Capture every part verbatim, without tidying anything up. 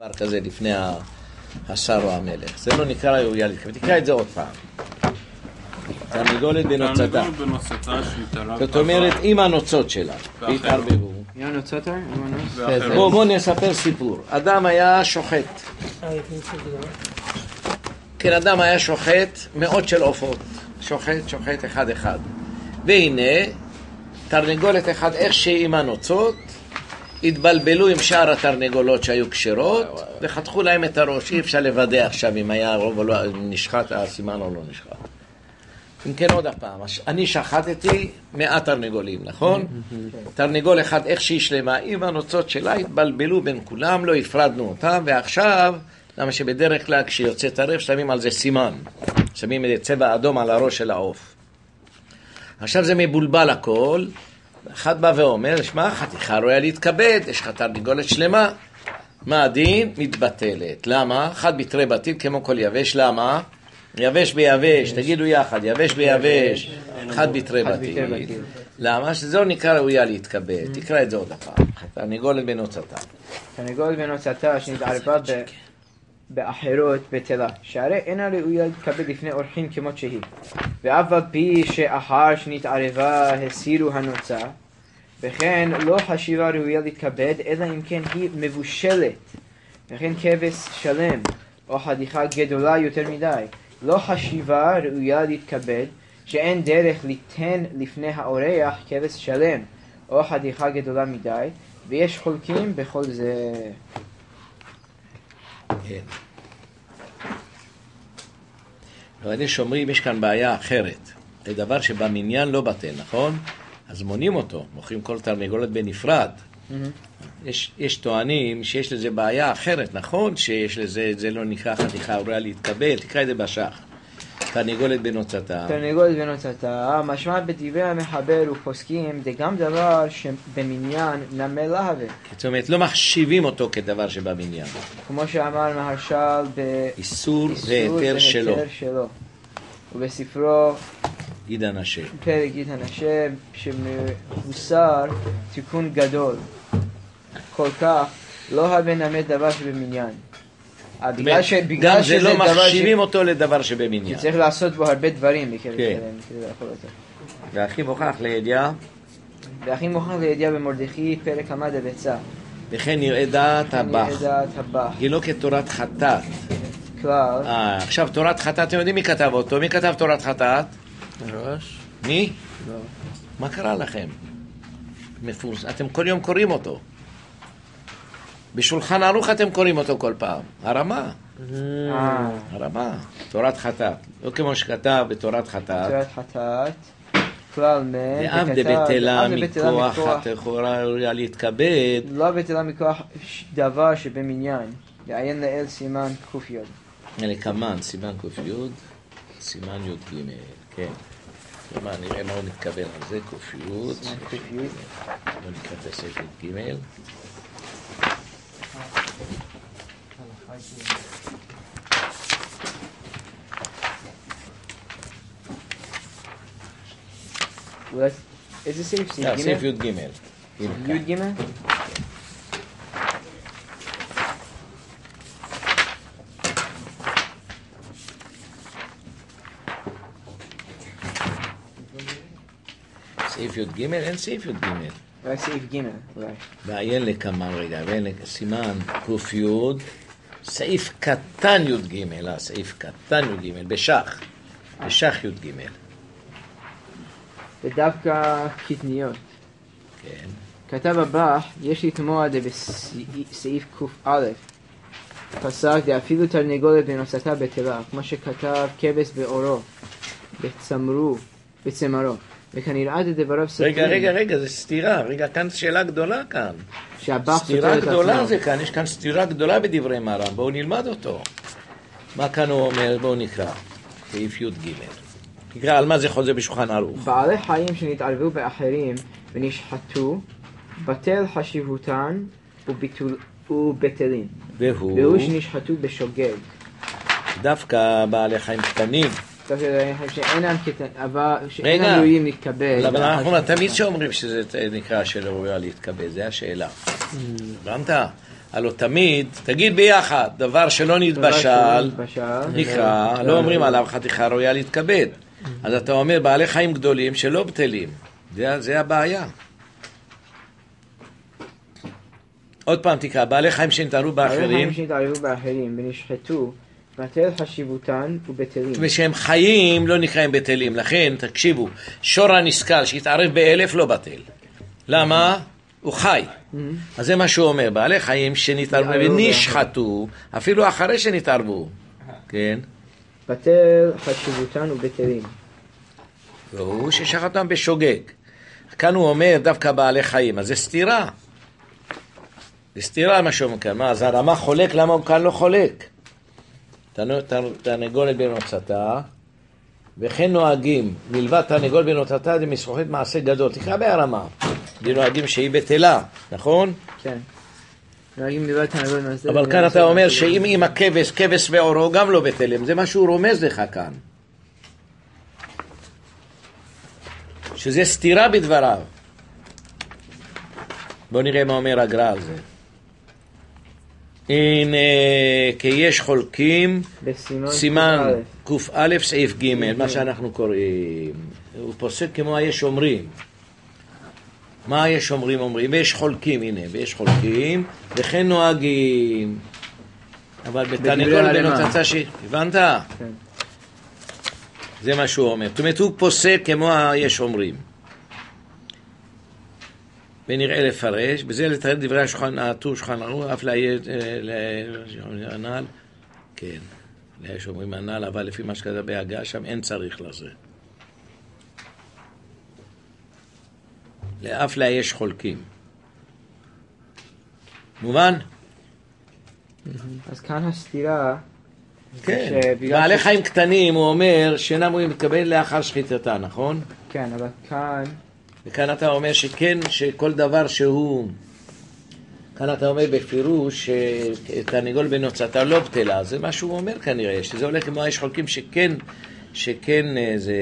דבר כזה לפני השר או המלך. זה לא נקרא ראויה להתקבל. תקרא את זה עוד פעם. תרנגולת בנוצתה. זאת אומרת, עם הנוצות שלה. והתערבבו. בואו נספר סיפור. אדם היה שוחט. כן, אדם היה שוחט מאות של עופות. שוחט, שוחט אחד אחד. והנה, תרנגולת אחד איך שהיא עם הנוצות, התבלבלו עם שאר התרנגולות שהיו קשרות, וחתכו להם את הראש. אי אפשר לוודא עכשיו אם היה רוב או לא נשחט, הסימן או לא נשחט. אם כן, עוד הפעם, אני שחטתי מאה תרנגולים, נכון? תרנגול אחד איך שהיא שלמה, עם הנוצות שלה התבלבלו בין כולם, לא הפרדנו אותם, ועכשיו, למה שבדרך כלל כשיוצא טרף שמים על זה סימן, שמים את צבע אדום על הראש של העוף. עכשיו זה מבולבל הכל, אחד בא ואומר, שמע, חתיכה ראויה להתכבד, יש לך תרנגולת שלמה, מה הדין? מתבטלת. למה? אחד בתרי בתים כמו כל יבש, למה? יבש ביבש, תגידו יחד, יבש ביבש, אחד בתרי בתים. למה? שזה לא נקרא ראויה להתכבד. תקרא את זה עוד הפעם. תרנגולת בנוצתה. תרנגולת בנוצתה שנתערבה באחרות בטלה, שהרי אינה ראויה להתכבד לפני אורחים כמות שהיא. ואף על פי שאחר שנתערבה הסירו הנוצה, וכן לא חשיבה ראויה להתכבד, אלא אם כן היא מבושלת, וכן כבש שלם, או חתיכה גדולה יותר מדי. לא חשיבה ראויה להתכבד, שאין דרך ליתן לפני האורח כבש שלם, או חתיכה גדולה מדי, ויש חולקים בכל זה. כן. אבל יש אומרים, יש כאן בעיה אחרת. זה דבר שבמניין לא בטל, נכון? אז מונים אותו, מוכרים כל תרנגולת בנפרד. Mm-hmm. יש, יש טוענים שיש לזה בעיה אחרת, נכון? שיש לזה, זה לא נקרא חתיכה ראויה להתקבל, תקרא את זה בשח. תרנגולת בנוצתה. תרנגולת בנוצתה, משמע בדברי המחבר ופוסקים, זה גם דבר שבמניין נמל להווה. זאת אומרת, לא מחשיבים אותו כדבר שבמניין. כמו שאמר מהרש"ל באיסור והיתר שלו. שלו. ובספרו גיד הנשה. פרק גיד הנשה, שמבוסר תיקון גדול. כל כך לא הרבה נמל דבר שבמניין. בגלל ש... גם זה לא מחשיבים אותו לדבר שבמניין. צריך לעשות בו הרבה דברים. כן. והכי מוכח לידיעה? והכי מוכח לידיעה במרדכי פרק עמד הביצה. וכן נראה דעת הבח. נראה דעת הבח. גילו כתורת חטאת. כלל. אה, עכשיו תורת חטאת, אתם יודעים מי כתב אותו? מי כתב תורת חטאת? ראש. מי? לא. מה קרה לכם? מפורס... אתם כל יום קוראים אותו. בשולחן ערוך אתם קוראים אותו כל פעם. הרמה. הרמה. תורת חטאת. לא כמו שכתב בתורת חטאת. תורת חטאת. כלל מן. דאב דבטלה מכוח התחורה ראויה להתכבד. לא בטלה מכוח דבר שבמניין. לעיין לאל סימן קופיות. אלה כמן, סימן קופיות. סימן י' ג'. כן. למה נראה מה הוא מתכוון על זה. קופיות. סימן קופיות. לא נקרא את הספר ג'. איזה סעיף? סעיף ג'? סעיף י' ג'. י' ג'? סעיף י' ג'? אין סעיף י' ג'. רק סעיף ג' אולי. ועיין לכמה רגע, ועיין סימן קוף י', סעיף קטן י' ג', אה, סעיף קטן י' ג', בשח, בשח י' ג'. ודווקא קטניות. כן. כתב הבא, יש לתמוע זה בסעיף קוף א', פסק דאפילו תרנגולת בנוצתה בטלה, כמו שכתב כבש באורו, בצמרו, בצמרו. וכנראה זה דבריו סתרים. רגע, רגע, רגע, זה סתירה. רגע, כאן שאלה גדולה כאן. סתירה גדולה זה כאן, יש כאן סתירה גדולה בדברי מרן. בואו נלמד אותו. מה כאן הוא אומר? בואו נקרא. סעיף י' ג'. נקרא על מה זה חוזה בשולחן ערוך. בעלי חיים שנתערבו באחרים ונשחטו, בטל חשיבותן ובטלים. והוא? והוא שנשחטו בשוגג. דווקא בעלי חיים קטנים. שאינם ראויים להתקבל. אבל אנחנו תמיד שאומרים שזה נקרא שלא ראויה להתקבל, זה השאלה. הבנת? הלוא תמיד, תגיד ביחד, דבר שלא נתבשל, נקרא, לא אומרים עליו חתיכה ראויה להתכבד. אז אתה אומר, בעלי חיים גדולים שלא בטלים. זה, זה הבעיה. עוד פעם תקרא, בעלי חיים שנתערבו באחרים. בעלי חיים שנתערבו באחרים ונשחטו, בטל חשיבותן ובטלים. ושהם חיים לא נקראים בטלים. לכן, תקשיבו, שור הנסקל שהתערב באלף לא בטל. למה? הוא חי. אז זה מה שהוא אומר, בעלי חיים שנתערבו ונשחטו, אפילו אחרי שנתערבו. כן? בטל חשיבותן ובטלים. והוא ששחטם בשוגג. כאן הוא אומר דווקא בעלי חיים, אז זה סתירה. זה סתירה מה שהוא אומר. מה, אז הרמה חולק, למה הוא כאן לא חולק? תרנגולת בנוצתה, וכן נוהגים, מלבד תרנגולת בנוצתה, זה משרוחת מעשה גדול. תקרא בהרמה. נוהגים שהיא בטלה, נכון? כן. נוהגים מלבד תרנגולת בנוצתה. אבל כאן אתה אומר שאם עם הכבש, כבש ועורו גם לא בטלים. זה מה שהוא רומז לך כאן. שזה סתירה בדבריו. בוא נראה מה אומר הגר"א על זה. הנה, כי יש חולקים, סימן ק"א סעיף ג', מה שאנחנו קוראים. הוא פוסק כמו היש אומרים. מה היש אומרים אומרים? ויש חולקים, הנה, ויש חולקים, וכן נוהגים. אבל בתרנגולת בנוצתה ש... הבנת? כן. זה מה שהוא אומר. זאת אומרת, הוא פוסק כמו היש אומרים. ונראה לפרש, בזה לתרד דברי השולחן, הטור שולחן ערוך, אף להנ"ל, כן, יש אומרים הנ"ל, אבל לפי מה שכתב בהגה, שם אין צריך לזה. לאף לה יש חולקים. מובן? אז כאן הסתירה, כן, בעלי חיים קטנים, הוא אומר, שאינם אמורים להתקבל לאחר שחיטתה, נכון? כן, אבל כאן... וכאן אתה אומר שכן, שכל דבר שהוא, כאן אתה אומר בפירוש שתרנגול בנוצתה לא בטלה, זה מה שהוא אומר כנראה, שזה הולך כמו יש חולקים שכן, שכן זה...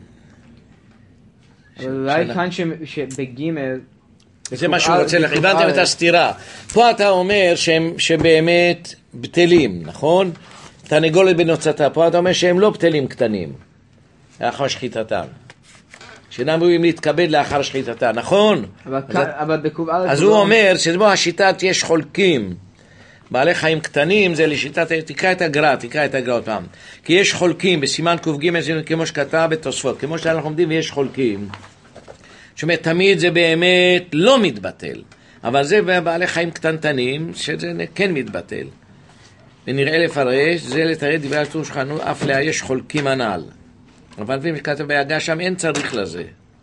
אבל אולי כאן שבגימל... זה מה שהוא רוצה לך, הבנתם את הסתירה. פה אתה אומר שהם שבאמת בטלים, נכון? תרנגולת בנוצתה, פה אתה אומר שהם לא בטלים קטנים, לאחר שחיטתם. שאינם אמורים להתכבד לאחר שחיטתה, נכון? אבל, אז, כאן, אבל בקוב א' אז הוא לא... אומר שבו השיטת יש חולקים. בעלי חיים קטנים זה לשיטת, תקרא את הגר"א, תקרא את הגר"א עוד פעם. כי יש חולקים בסימן ק"ג כמו שכתב בתוספות, כמו שאנחנו עומדים ויש חולקים. זאת אומרת, תמיד זה באמת לא מתבטל. אבל זה בעלי חיים קטנטנים, שזה כן מתבטל. ונראה לפרש, זה לתרד דברי הטור שולחן ערוך, אף לה יש חולקים הנ"ל. אבל לפי שכתב בהגה שם אין צריך לזה.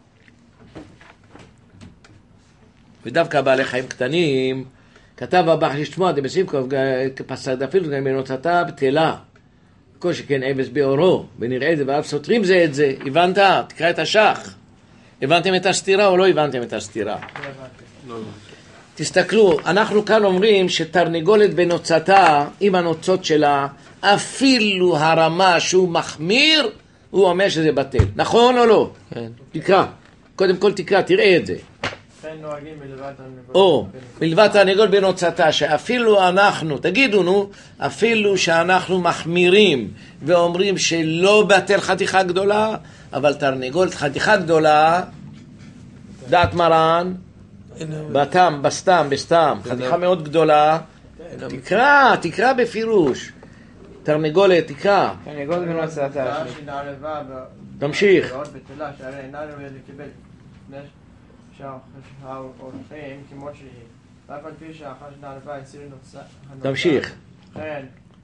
ודווקא בעלי חיים קטנים, כתב הבא לשמוע, זה בסימקוב, פסק דפילו, בנוצתה בטלה. כל שכן אבס באורו, ונראה את זה, ואף סותרים זה את זה. הבנת? תקרא את השח. הבנתם את הסתירה או לא הבנתם את הסתירה? לא. תסתכלו, אנחנו כאן אומרים שתרנגולת בנוצתה, עם הנוצות שלה, אפילו הרמה שהוא מחמיר, הוא אומר שזה בטל. נכון או לא? כן. תקרא. קודם כל תקרא, תראה את זה. כן נוהגים מלבד תרנגולת. או, מלבד תרנגולת בנוצתה, שאפילו אנחנו, תגידו נו, אפילו שאנחנו מחמירים ואומרים שלא בטל חתיכה גדולה, אבל תרנגולת חתיכה גדולה, דעת מרן, בתם, בסתם, בסתם, חתיכה מאוד גדולה, תקרא, תקרא בפירוש. תרנגולת, תקרא. תרנגולת בנוצתה. תמשיך. בטלה, שהרי אינה ראויה לקבל לפני שהאורחים כמות שהיא. ואף על פי שהאחר שנערבה הסיר נוצה. תמשיך. כן,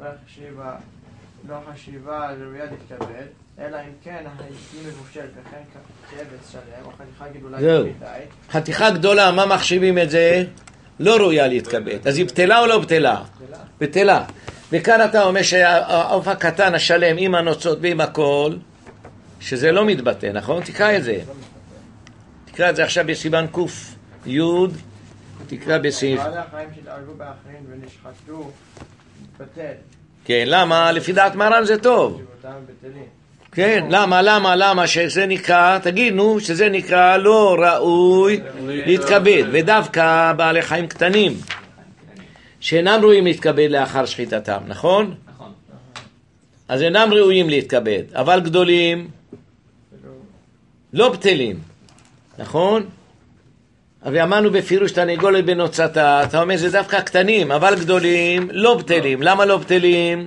לא חשיבה ראויה להתקבל, אלא אם כן היא מבושל וכן כבש שלם, או חתיכה גדולה מדי. חתיכה גדולה, מה מחשיבים את זה? לא ראויה להתקבל. אז היא בטלה או לא בטלה? בטלה. וכאן אתה אומר שהעוף הקטן השלם עם הנוצות ועם הכל, שזה לא מתבטא, נכון? תקרא את זה. תקרא את זה עכשיו בסימן קוף יוד, תקרא בסעיף. בעלי החיים שהתערבו באחרים ונשחטו, בטל. כן, למה? לפי דעת מרן זה טוב. כן, למה, למה, למה שזה נקרא, תגידו שזה נקרא לא ראוי להתכבד, ודווקא בעלי חיים קטנים. שאינם ראויים להתכבד לאחר שחיטתם, נכון? נכון. אז אינם ראויים להתכבד, אבל גדולים לא בטלים, נכון? ואמרנו בפירוש תרנגולת בנוצתה, אתה אומר זה דווקא קטנים, אבל גדולים לא בטלים. למה לא בטלים?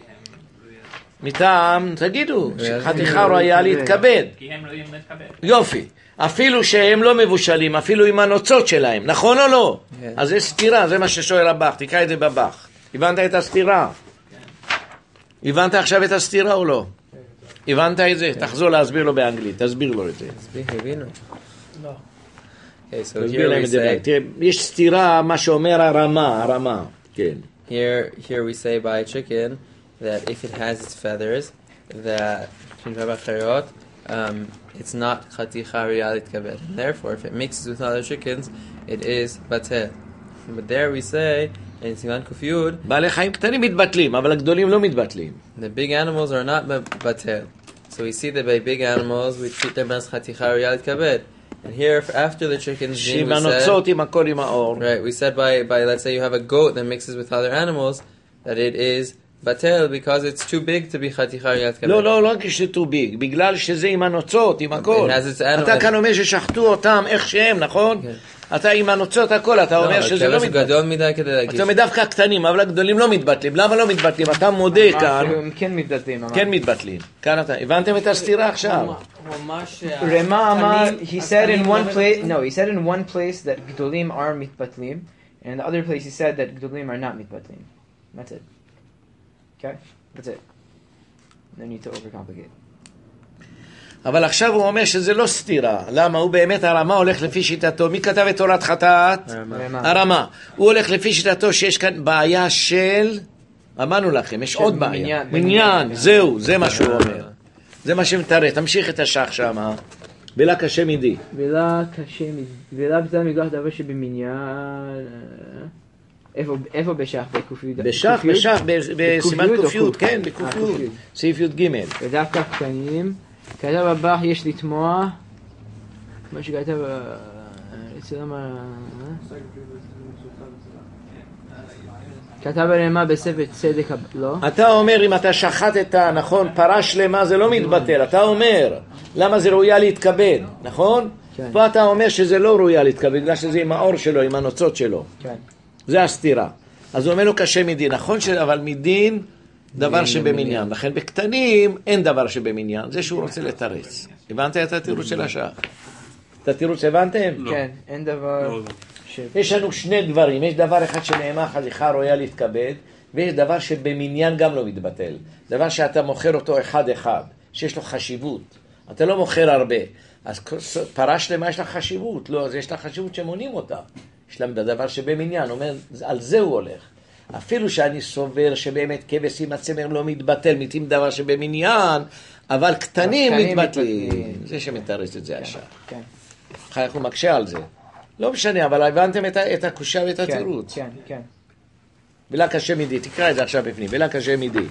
מטעם, תגידו, שחתיכה ראויה להתכבד. כי הם ראויים להתכבד. יופי. אפילו שהם לא מבושלים, אפילו עם הנוצות שלהם, נכון או לא? אז זה סתירה, זה מה ששואל הבח, תקרא את זה בבח. הבנת את הסתירה? הבנת עכשיו את הסתירה או לא? הבנת את זה? תחזור להסביר לו באנגלית, תסביר לו את זה. הבינו. לא. Okay, so תסביר here להם we את זה. say, תראה, יש סתירה, מה שאומר הרמה, הרמה, כן. here, here we say by a chicken that if it has its feathers, that um, it's not chaticha riyalit kabed. Therefore, if it mixes with other chickens, it is batel. But there we say in Siman Kuf Yud, בעלי חיים קטנים מתבטלים, אבל הגדולים לא מתבטלים. the big animals are not batel. So we see that by big animals we treat them as chaticha riyalit kabed. And here, after the chickens, שעם we said, הנוצות, עם הכל, עם האור. right, we said by, by, let's say you have a goat that mixes with other animals, that it is batel because it's too big to be chaticha riyalit kabed. לא, לא, לא כשזה too big, בגלל שזה עם הנוצות, עם הכל. It has its animal- אתה כאן אומר ששחטו אותם איך שהם, נכון? אתה עם הנוצות הכל, אתה אומר שזה לא הכבש מתבטל. גדול מדי כדי להגיש. אתה אומר דווקא קטנים, אבל הגדולים לא מתבטלים. למה לא מתבטלים? אתה מודה כאן, הם כן מתבטלים. כן מתבטלים. כאן אתה, הבנתם את הסתירה עכשיו? הוא ממש... רמה אמר, he said in one לא place, no, he said in one place that גדולים are מתבטלים, and in the other place he said that גדולים are not מתבטלים. That's it. Okay? That's it. No need to overcomplicate. אבל עכשיו הוא אומר שזה לא סתירה. למה? הוא באמת הרמה הולך לפי שיטתו. מי כתב את תורת חטאת? רמה. הרמה. הוא הולך לפי שיטתו שיש כאן בעיה של... אמרנו לכם, יש של עוד בעיה. מניין. מניין, זהו, זה מה שהוא אומר. זה מה שמתאר. תמשיך את השח שם. בלה קשה מדי. ולא קשה מזה. ולא בזה מגלח דבר שבמניין... איפה, איפה בשח? בקופיוד? בשח, בשח, בסימן בקופיוד או קופיוד, קוף? כן, אה, בקופיוד. קופיוד. סעיף י"ג. ודווקא קטנים. כתב הבא יש לתמוע, כמו שכתב אצלם, כתב הרמ"א בספר צדק, לא? אתה אומר אם אתה שחטת, נכון, פרה שלמה זה לא מתבטל. אתה אומר, למה זה ראויה להתכבד, נכון? כן. פה אתה אומר שזה לא ראויה להתכבד, בגלל שזה עם האור שלו, עם הנוצות שלו. כן. זה הסתירה. אז הוא אומר לו קשה מדין, נכון, ש... אבל מדין דבר שבמניין. לכן בקטנים אין דבר שבמניין, זה שהוא רוצה לתרץ. הבנת את התירוץ של השח? את התירוץ הבנתם? כן, אין דבר ש... יש לנו שני דברים, יש דבר אחד שנאמר חתיכה ראויה להתכבד, ויש דבר שבמניין גם לא מתבטל. דבר שאתה מוכר אותו אחד אחד, שיש לו חשיבות. אתה לא מוכר הרבה. אז פרה שלמה יש לה חשיבות, לא, אז יש לה חשיבות שמונים אותה. יש להם דבר שבמניין, אומר, על זה הוא הולך. אפילו שאני סובר שבאמת כבש עם הצמר לא מתבטל, מתאים דבר שבמניין, אבל קטנים מתבטלים. זה שמתרץ את זה השעה. כן. איך הוא מקשה על זה. לא משנה, אבל הבנתם את הקושה ואת התירוץ. כן, כן. בלה קשה מידי, תקרא את זה עכשיו בפנים, בלה קשה מידי.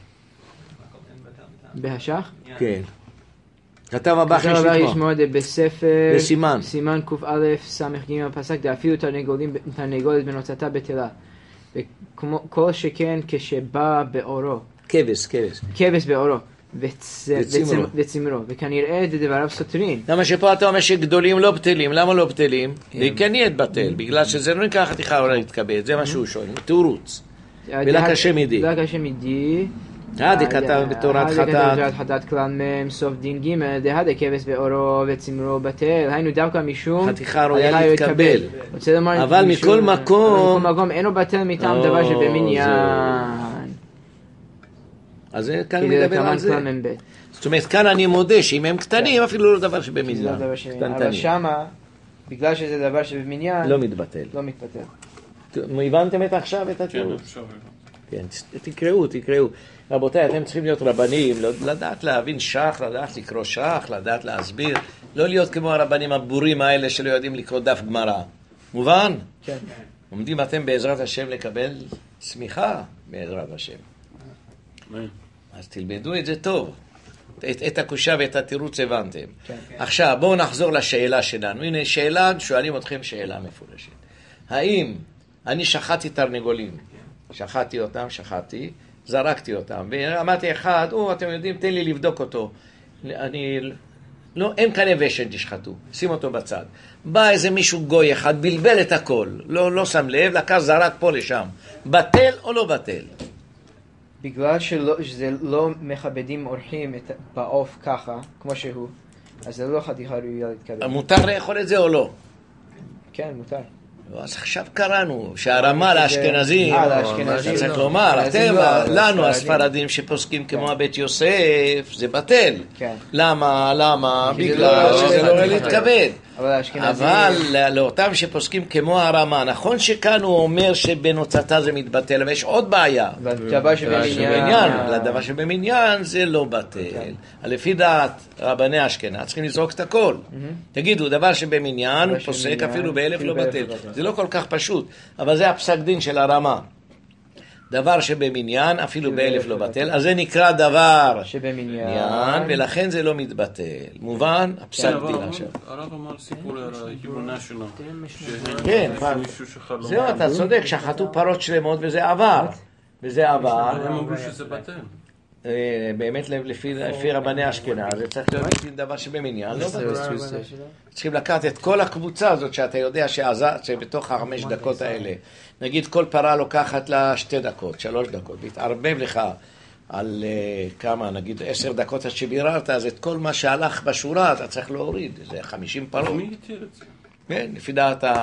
בהשח? כן. כתב הבא כתב הבא יש לשמוע. מאוד בספר, בסימן. סימן ק"א ס"ג פסק, דאפילו תרנגולים- תרנגולת בנוצתה בטלה. וכמו כל שכן כשבא באורו, כבש, כבש. כבש באורו, וצ- וצמרו. וצמ- וצמרו, וכנראה דבריו סותרים. למה שפה אתה אומר שגדולים לא בטלים, למה לא בטלים? והיא כן נהיית בטל, בגלל שזה לא נקרא חתיכה אולי להתכבד, זה מה שהוא שואל, תירוץ. בלה קשה מידי. בלה קשה מידי. הדי כתב בתורת הדי כתב חטאת. בתורת חטאת כלל מ' סוף דין ג' דהדי כבש באורו וצמרו בטל, היינו דווקא משום חתיכה ראויה להתקבל. רוצה לומר, אבל משום- מכל מקום- אבל מכל מקום אינו בטל מטעם או, דבר שבמניין. אז זה כאן כי זה מדבר על כמובן זה. כלל מ' ב'. זאת אומרת, כאן אני מודה שאם הם קטנים, אפילו לא דבר כי זה שבמניין. לא דבר שבמניין. אבל קטנטנים. שמה, בגלל שזה דבר שבמניין, לא מתבטל. לא מתבטל. הבנתם את עכשיו את התירוץ? כן, תקראו, תקראו. רבותיי, אתם צריכים להיות רבנים, לדעת להבין שח, לדעת לקרוא שח, לדעת להסביר, לא להיות כמו הרבנים הבורים האלה שלא יודעים לקרוא דף גמרא. מובן? כן. עומדים אתם בעזרת השם לקבל סמיכה בעזרת השם. אז תלמדו את זה טוב. את, את הקושה ואת התירוץ הבנתם. כן. עכשיו, בואו נחזור לשאלה שלנו. הנה, שאלה, שואלים אתכם שאלה מפורשת. האם אני שחטתי תרנגולים. שחטתי אותם, שחטתי, זרקתי אותם. ואמרתי אחד, או, אתם יודעים, תן לי לבדוק אותו. אני... לא, אין כאן ושן תשחטו, שים אותו בצד. בא איזה מישהו גוי אחד, בלבל את הכל. לא, לא שם לב, לקח זרק פה לשם. בטל או לא בטל? בגלל שלא, שזה לא מכבדים אורחים את, בעוף ככה, כמו שהוא, אז זה לא חתיכה ראויה להתקבל. מותר לאכול את זה או לא? כן, מותר. אז עכשיו קראנו שהרמה לאשכנזים, אה, לאשכנזים. צריך לומר, אתם, לא, לנו הספרדים. הספרדים שפוסקים כמו הבית יוסף, זה בטל. כן. למה? למה? כי זה בגלל לא- שזה לא- לא ראוי לא- להתכבד. אבל האשכנזים... אבל לאותם שפוסקים כמו הרמה, נכון שכאן הוא אומר שבנוצתה זה מתבטל, אבל יש עוד בעיה. לדבר שבמניין... שבעניין, לדבר שבמניין זה לא בטל. לפי דעת רבני אשכנז צריכים לזרוק את הכל. תגידו, דבר שבמניין הוא פוסק שבמניין, אפילו באלף אפילו לא באלף בטל. לא בטל. זה לא כל כך פשוט, אבל זה הפסק דין של הרמה. דבר שבמניין אפילו באלף לא בטל, אז זה נקרא דבר שבמניין... עניין, ולכן זה לא מתבטל. מובן? הפסק דין עכשיו. הרב אמר סיפור על היבונה שלו. כן, מישהו שחלום. זהו, אתה צודק, שחטו פרות שלמות וזה עבר. וזה עבר. הם אמרו שזה בטל. אה, באמת לפי לפי רבני אשכנז, זה צריך להיות לפי דבר שבמניין. לא בטל. צריכים לקחת את כל הקבוצה הזאת שאתה יודע שעזרת, שבתוך החמש דקות האלה, נגיד כל פרה לוקחת לה שתי דקות, שלוש דקות, להתערבב לך על uh, כמה, נגיד עשר דקות עד שביררת, אז את כל מה שהלך בשורה אתה צריך להוריד, זה חמישים פרות. מי יתיר את זה? כן, לפי דעת, ה,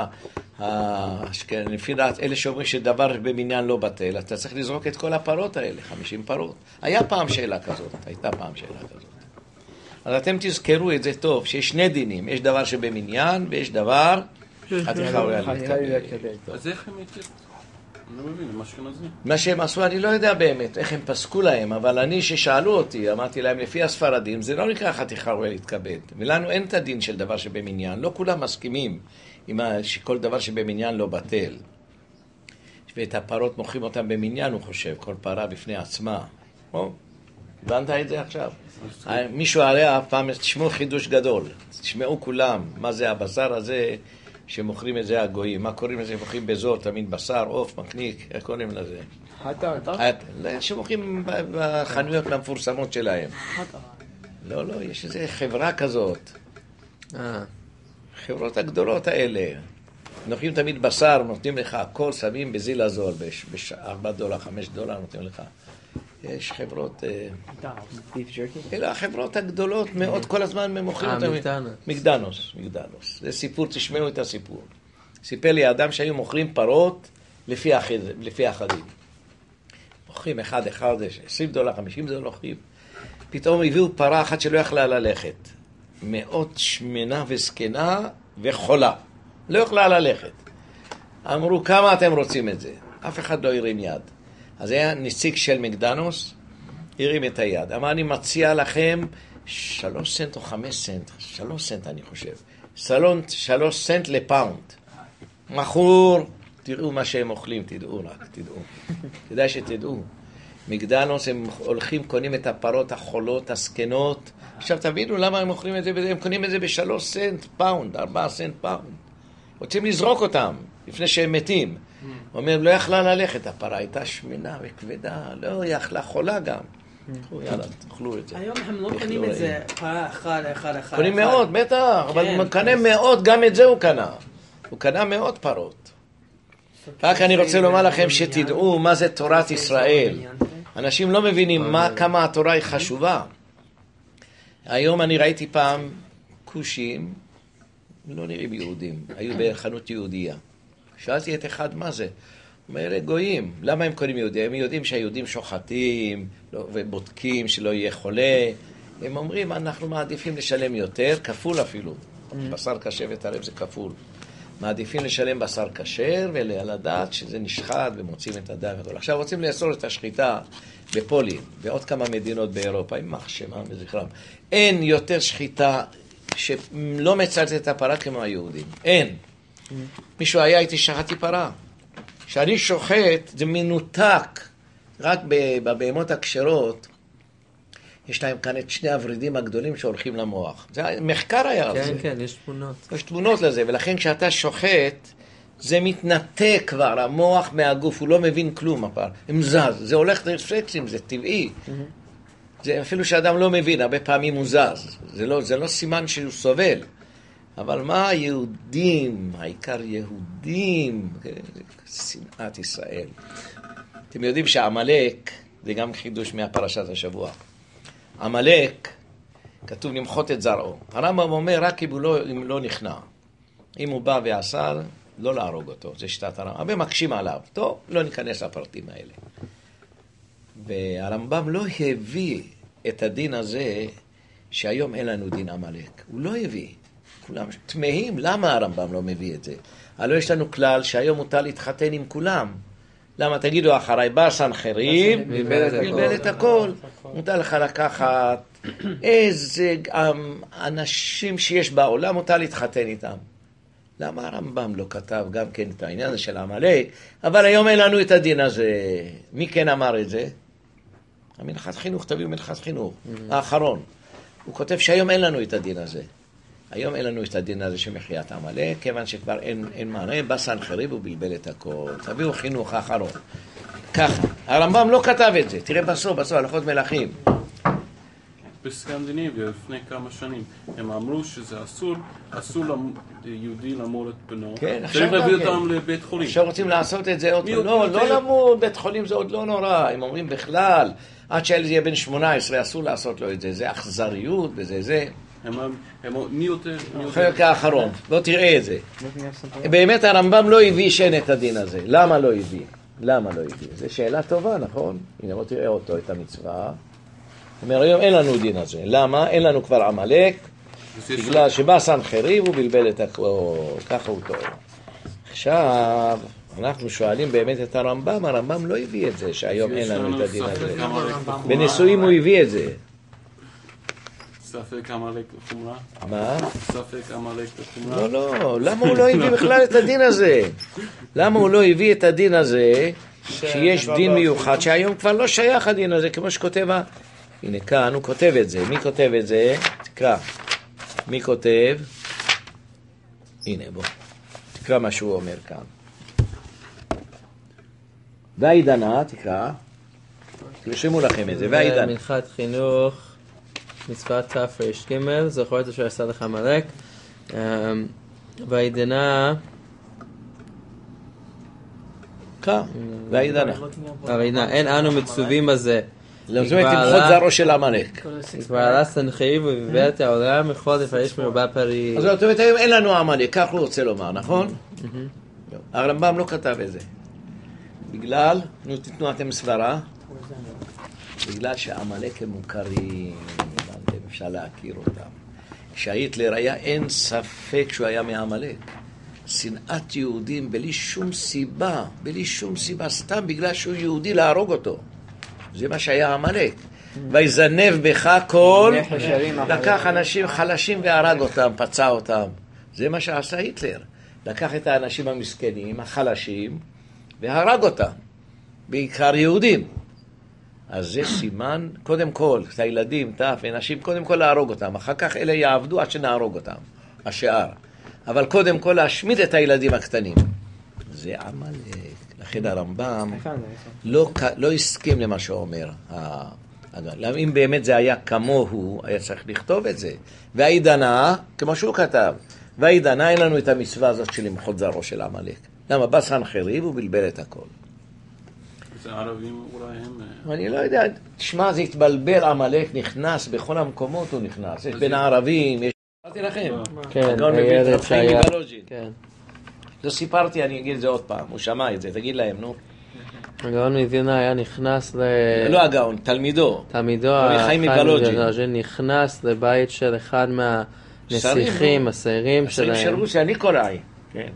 ה, כן, לפי דעת אלה שאומרים שדבר במניין לא בטל, אתה צריך לזרוק את כל הפרות האלה, חמישים פרות. היה פעם שאלה כזאת, הייתה פעם שאלה כזאת. אז אתם תזכרו את זה טוב, שיש שני דינים, יש דבר שבמניין ויש דבר חתיכה ראויה להתקבל. אז איך הם יתיר? אני לא מבין, מה אשכנזי. מה שהם עשו, אני לא יודע באמת איך הם פסקו להם, אבל אני ששאלו אותי, אמרתי להם, לפי הספרדים, זה לא נקרא חתיכה ראויה להתקבל. ולנו אין את הדין של דבר שבמניין, לא כולם מסכימים עם שכל דבר שבמניין לא בטל. ואת הפרות מוכרים אותם במניין, הוא חושב, כל פרה בפני עצמה. או? הבנת את זה עכשיו? מישהו הרי אף פעם, תשמעו חידוש גדול, תשמעו כולם, מה זה הבשר הזה שמוכרים את זה הגויים, מה קוראים לזה, מוכרים בזול, תמיד בשר, עוף, מקניק, איך קוראים לזה? חטא. שמוכרים בחנויות המפורסמות שלהם. לא, לא, יש איזו חברה כזאת, אה, חברות הגדולות האלה. נותנים תמיד בשר, נותנים לך הכל, שמים בזיל הזול, ב-ארבעה דולר, חמישה דולר נותנים לך. יש חברות, ביף ג'רקי? אלה החברות הגדולות מאוד, כל הזמן מוכרים אה, אותם. מקדונלדס. מקדונלדס, מקדונלדס. זה סיפור, תשמעו את הסיפור. סיפר לי אדם שהיו מוכרים פרות לפי החד, לפי החדים. מוכרים אחד אחד, עשרים דולר, חמישים דולר לוקחים. פתאום הביאו פרה אחת שלא יכלה ללכת. מאוד שמנה וזקנה וחולה. לא יכלה ללכת. אמרו, כמה אתם רוצים את זה? אף אחד לא הרים יד. אז היה נציג של מקדונלדס, הרים את היד. אמר, אני מציע לכם שלוש סנט או חמש סנט, שלוש סנט אני חושב. סלון שלוש סנט לפאונד. מכור, תראו מה שהם אוכלים, תדעו רק, תדעו. כדאי שתדעו. מקדונלדס הם הולכים, קונים את הפרות החולות, הסקנות. עכשיו תבינו למה הם אוכלים את זה, הם קונים את זה בשלוש סנט פאונד, ארבעה סנט פאונד. רוצים לזרוק אותם לפני שהם מתים. הוא אומר, לא יכלה ללכת, הפרה הייתה שמנה וכבדה, לא יכלה חולה גם. יאללה, תאכלו את זה. היום הם לא קונים את זה פרה אחד, אחד, אחד. קונים מאות, בטח, אבל הוא קנה מאות, גם את זה הוא קנה. הוא קנה מאות פרות. רק אני רוצה לומר לכם שתדעו מה זה תורת ישראל. אנשים לא מבינים מה, כמה התורה היא חשובה. היום אני ראיתי פעם כושים, לא נראים יהודים, היו בחנות יהודייה. שאלתי את אחד מה זה. הוא אומר, גויים, למה הם קוראים יהודים? הם יודעים שהיהודים שוחטים לא, ובודקים שלא יהיה חולה. הם אומרים, אנחנו מעדיפים לשלם יותר, כפול אפילו. בשר כשר וטרף זה כפול. מעדיפים לשלם בשר כשר ולדעת שזה נשחט ומוצאים את הדם. עכשיו רוצים לאסור את השחיטה בפולין ועוד כמה מדינות באירופה, עם מחשמה וזכרם. אין יותר שחיטה שלא מצלת את הפרה כמו היהודים. אין. מישהו היה איתי שחטתי פרה. כשאני שוחט זה מנותק. רק בבהמות הכשרות יש להם כאן את שני הורידים הגדולים שהולכים למוח. זה מחקר היה על זה. כן, כן, יש תמונות. יש תמונות לזה, ולכן כשאתה שוחט, זה מתנתק כבר, המוח מהגוף, הוא לא מבין כלום הפעם. הם זז, זה הולך רפלקסים, זה טבעי. זה אפילו שאדם לא מבין, הרבה פעמים הוא זז. זה לא, זה לא סימן שהוא סובל. אבל מה יהודים, העיקר יהודים, שנאת ישראל. אתם יודעים שעמלק, זה גם חידוש מהפרשת השבוע. עמלק, כתוב למחות את זרעו. הרמב"ם אומר רק אם הוא לא, אם לא נכנע. אם הוא בא ועשה, לא להרוג אותו. זה שיטת הרמב"ם. הרבה מקשים עליו. טוב, לא ניכנס לפרטים האלה. והרמב"ם לא הביא את הדין הזה שהיום אין לנו דין עמלק. הוא לא הביא. כולם תמהים, למה הרמב"ם לא מביא את זה? הלא יש לנו כלל שהיום מותר להתחתן עם כולם. למה? תגידו אחריי, בא סנחריב, בלבל את הכל. מותר לך לקחת איזה אנשים שיש בעולם, מותר להתחתן איתם. למה הרמב"ם לא כתב גם כן את העניין הזה של עמלק? אבל היום אין לנו את הדין הזה. מי כן אמר את זה? המנחת חינוך, תביאו מנחת חינוך, האחרון. הוא כותב שהיום אין לנו את הדין הזה. היום אין לנו את הדין הזה שמחיית עמלק, כיוון שכבר אין, אין מענה, בא סנחריב ובלבל את הכל. תביאו חינוך האחרון. ככה, הרמב"ם לא כתב את זה. תראה בסוף, בסוף, הלכות מלכים. בסקנדינביה, לפני כמה שנים, הם אמרו שזה אסור, אסור ליהודי למור את בנו. כן, צריך להביא אותם לבית חולים. עכשיו רוצים לעשות את זה עוד לא, לא, לא למור, בית חולים זה עוד לא נורא. הם אומרים בכלל, עד שהילד יהיה בן שמונה עשרה, אסור לעשות לו את זה. זה אכזריות וזה זה. הם, הם, מי יותר? חלק האחרון, בוא תראה את זה. באמת הרמב"ם לא הביא שאין את הדין הזה. למה לא הביא? למה לא הביא? זו שאלה טובה, נכון? הנה, בוא תראה אותו, את המצווה. אומר, היום אין לנו דין הזה. למה? אין לנו כבר עמלק, בגלל שבא סנחריב ובלבל את הכל. ככה הוא טוב. עכשיו, אנחנו שואלים באמת את הרמב"ם, הרמב"ם לא הביא את זה, שהיום אין לנו את הדין הזה. בנישואים הוא הביא את זה. ספק עמלק בחומרה? מה? ספק עמלק בחומרה? לא, לא, למה הוא לא הביא בכלל את הדין הזה? למה הוא לא הביא את הדין הזה, שיש דין מיוחד, שהיום כבר לא שייך הדין הזה, כמו שכותב, הנה כאן הוא כותב את זה, מי כותב את זה? תקרא, מי כותב? הנה בוא, תקרא מה שהוא אומר כאן. והעידנה, תקרא, תרשמו לכם את זה, והעידנה. מנחת חינוך, מצוות תר"ג, זוכר את אשר עשה לך עמלק. והעידנה, קרא, והעידנה. והעידנה, אין אנו מצווים בזה. זאת אומרת, תמחות זרעו של עמלק. כבר עלה סנחריב ובלבל את העולם, יכול לפרש מרובה פרי. אז זאת אומרת, היום אין לנו עמלק, כך הוא רוצה לומר, נכון? הרמב"ם לא כתב את זה. בגלל, נו תתנו אתם סברה, בגלל שעמלק הם מוכרים, אפשר להכיר אותם. כשהיטלר היה, אין ספק שהוא היה מעמלק. שנאת יהודים בלי שום סיבה, בלי שום סיבה, סתם בגלל שהוא יהודי להרוג אותו. זה מה שהיה עמלק. ויזנב בך כל, לקח אנשים חלשים והרג אותם, פצע אותם. זה מה שעשה היטלר. לקח את האנשים המסכנים, החלשים, והרג אותם. בעיקר יהודים. אז זה סימן, קודם כל, את הילדים, טף, אנשים, קודם כל להרוג אותם. אחר כך אלה יעבדו עד שנהרוג אותם, השאר. אבל קודם כל להשמיד את הילדים הקטנים. זה עמלק. לכן הרמב"ם לא, לא הסכים למה שהוא אומר. אם באמת זה היה כמוהו, היה צריך לכתוב את זה. והעידנה, כמו שהוא כתב, והעידנה אין לנו את המצווה הזאת של למחות זרעו של עמלק. למה? בא סנחריב ובלבל את הכל. זה ערבים אולי הם... אני לא יודע, תשמע, זה התבלבל, עמלק נכנס, בכל המקומות הוא נכנס. יש בין הערבים, יש... אמרתי לכם. כן, הגאון מביא את רב חיים מבלוז'ין. כן. לא סיפרתי, אני אגיד את זה עוד פעם. הוא שמע את זה, תגיד להם, נו. הגאון מווילנה היה נכנס ל... לא הגאון, תלמידו. תלמידו, רבי חיים מבלוז'ין. נכנס לבית של אחד מהנסיכים, הסיירים שלהם. הסיירים של רוסיה, ניקולאי. כן.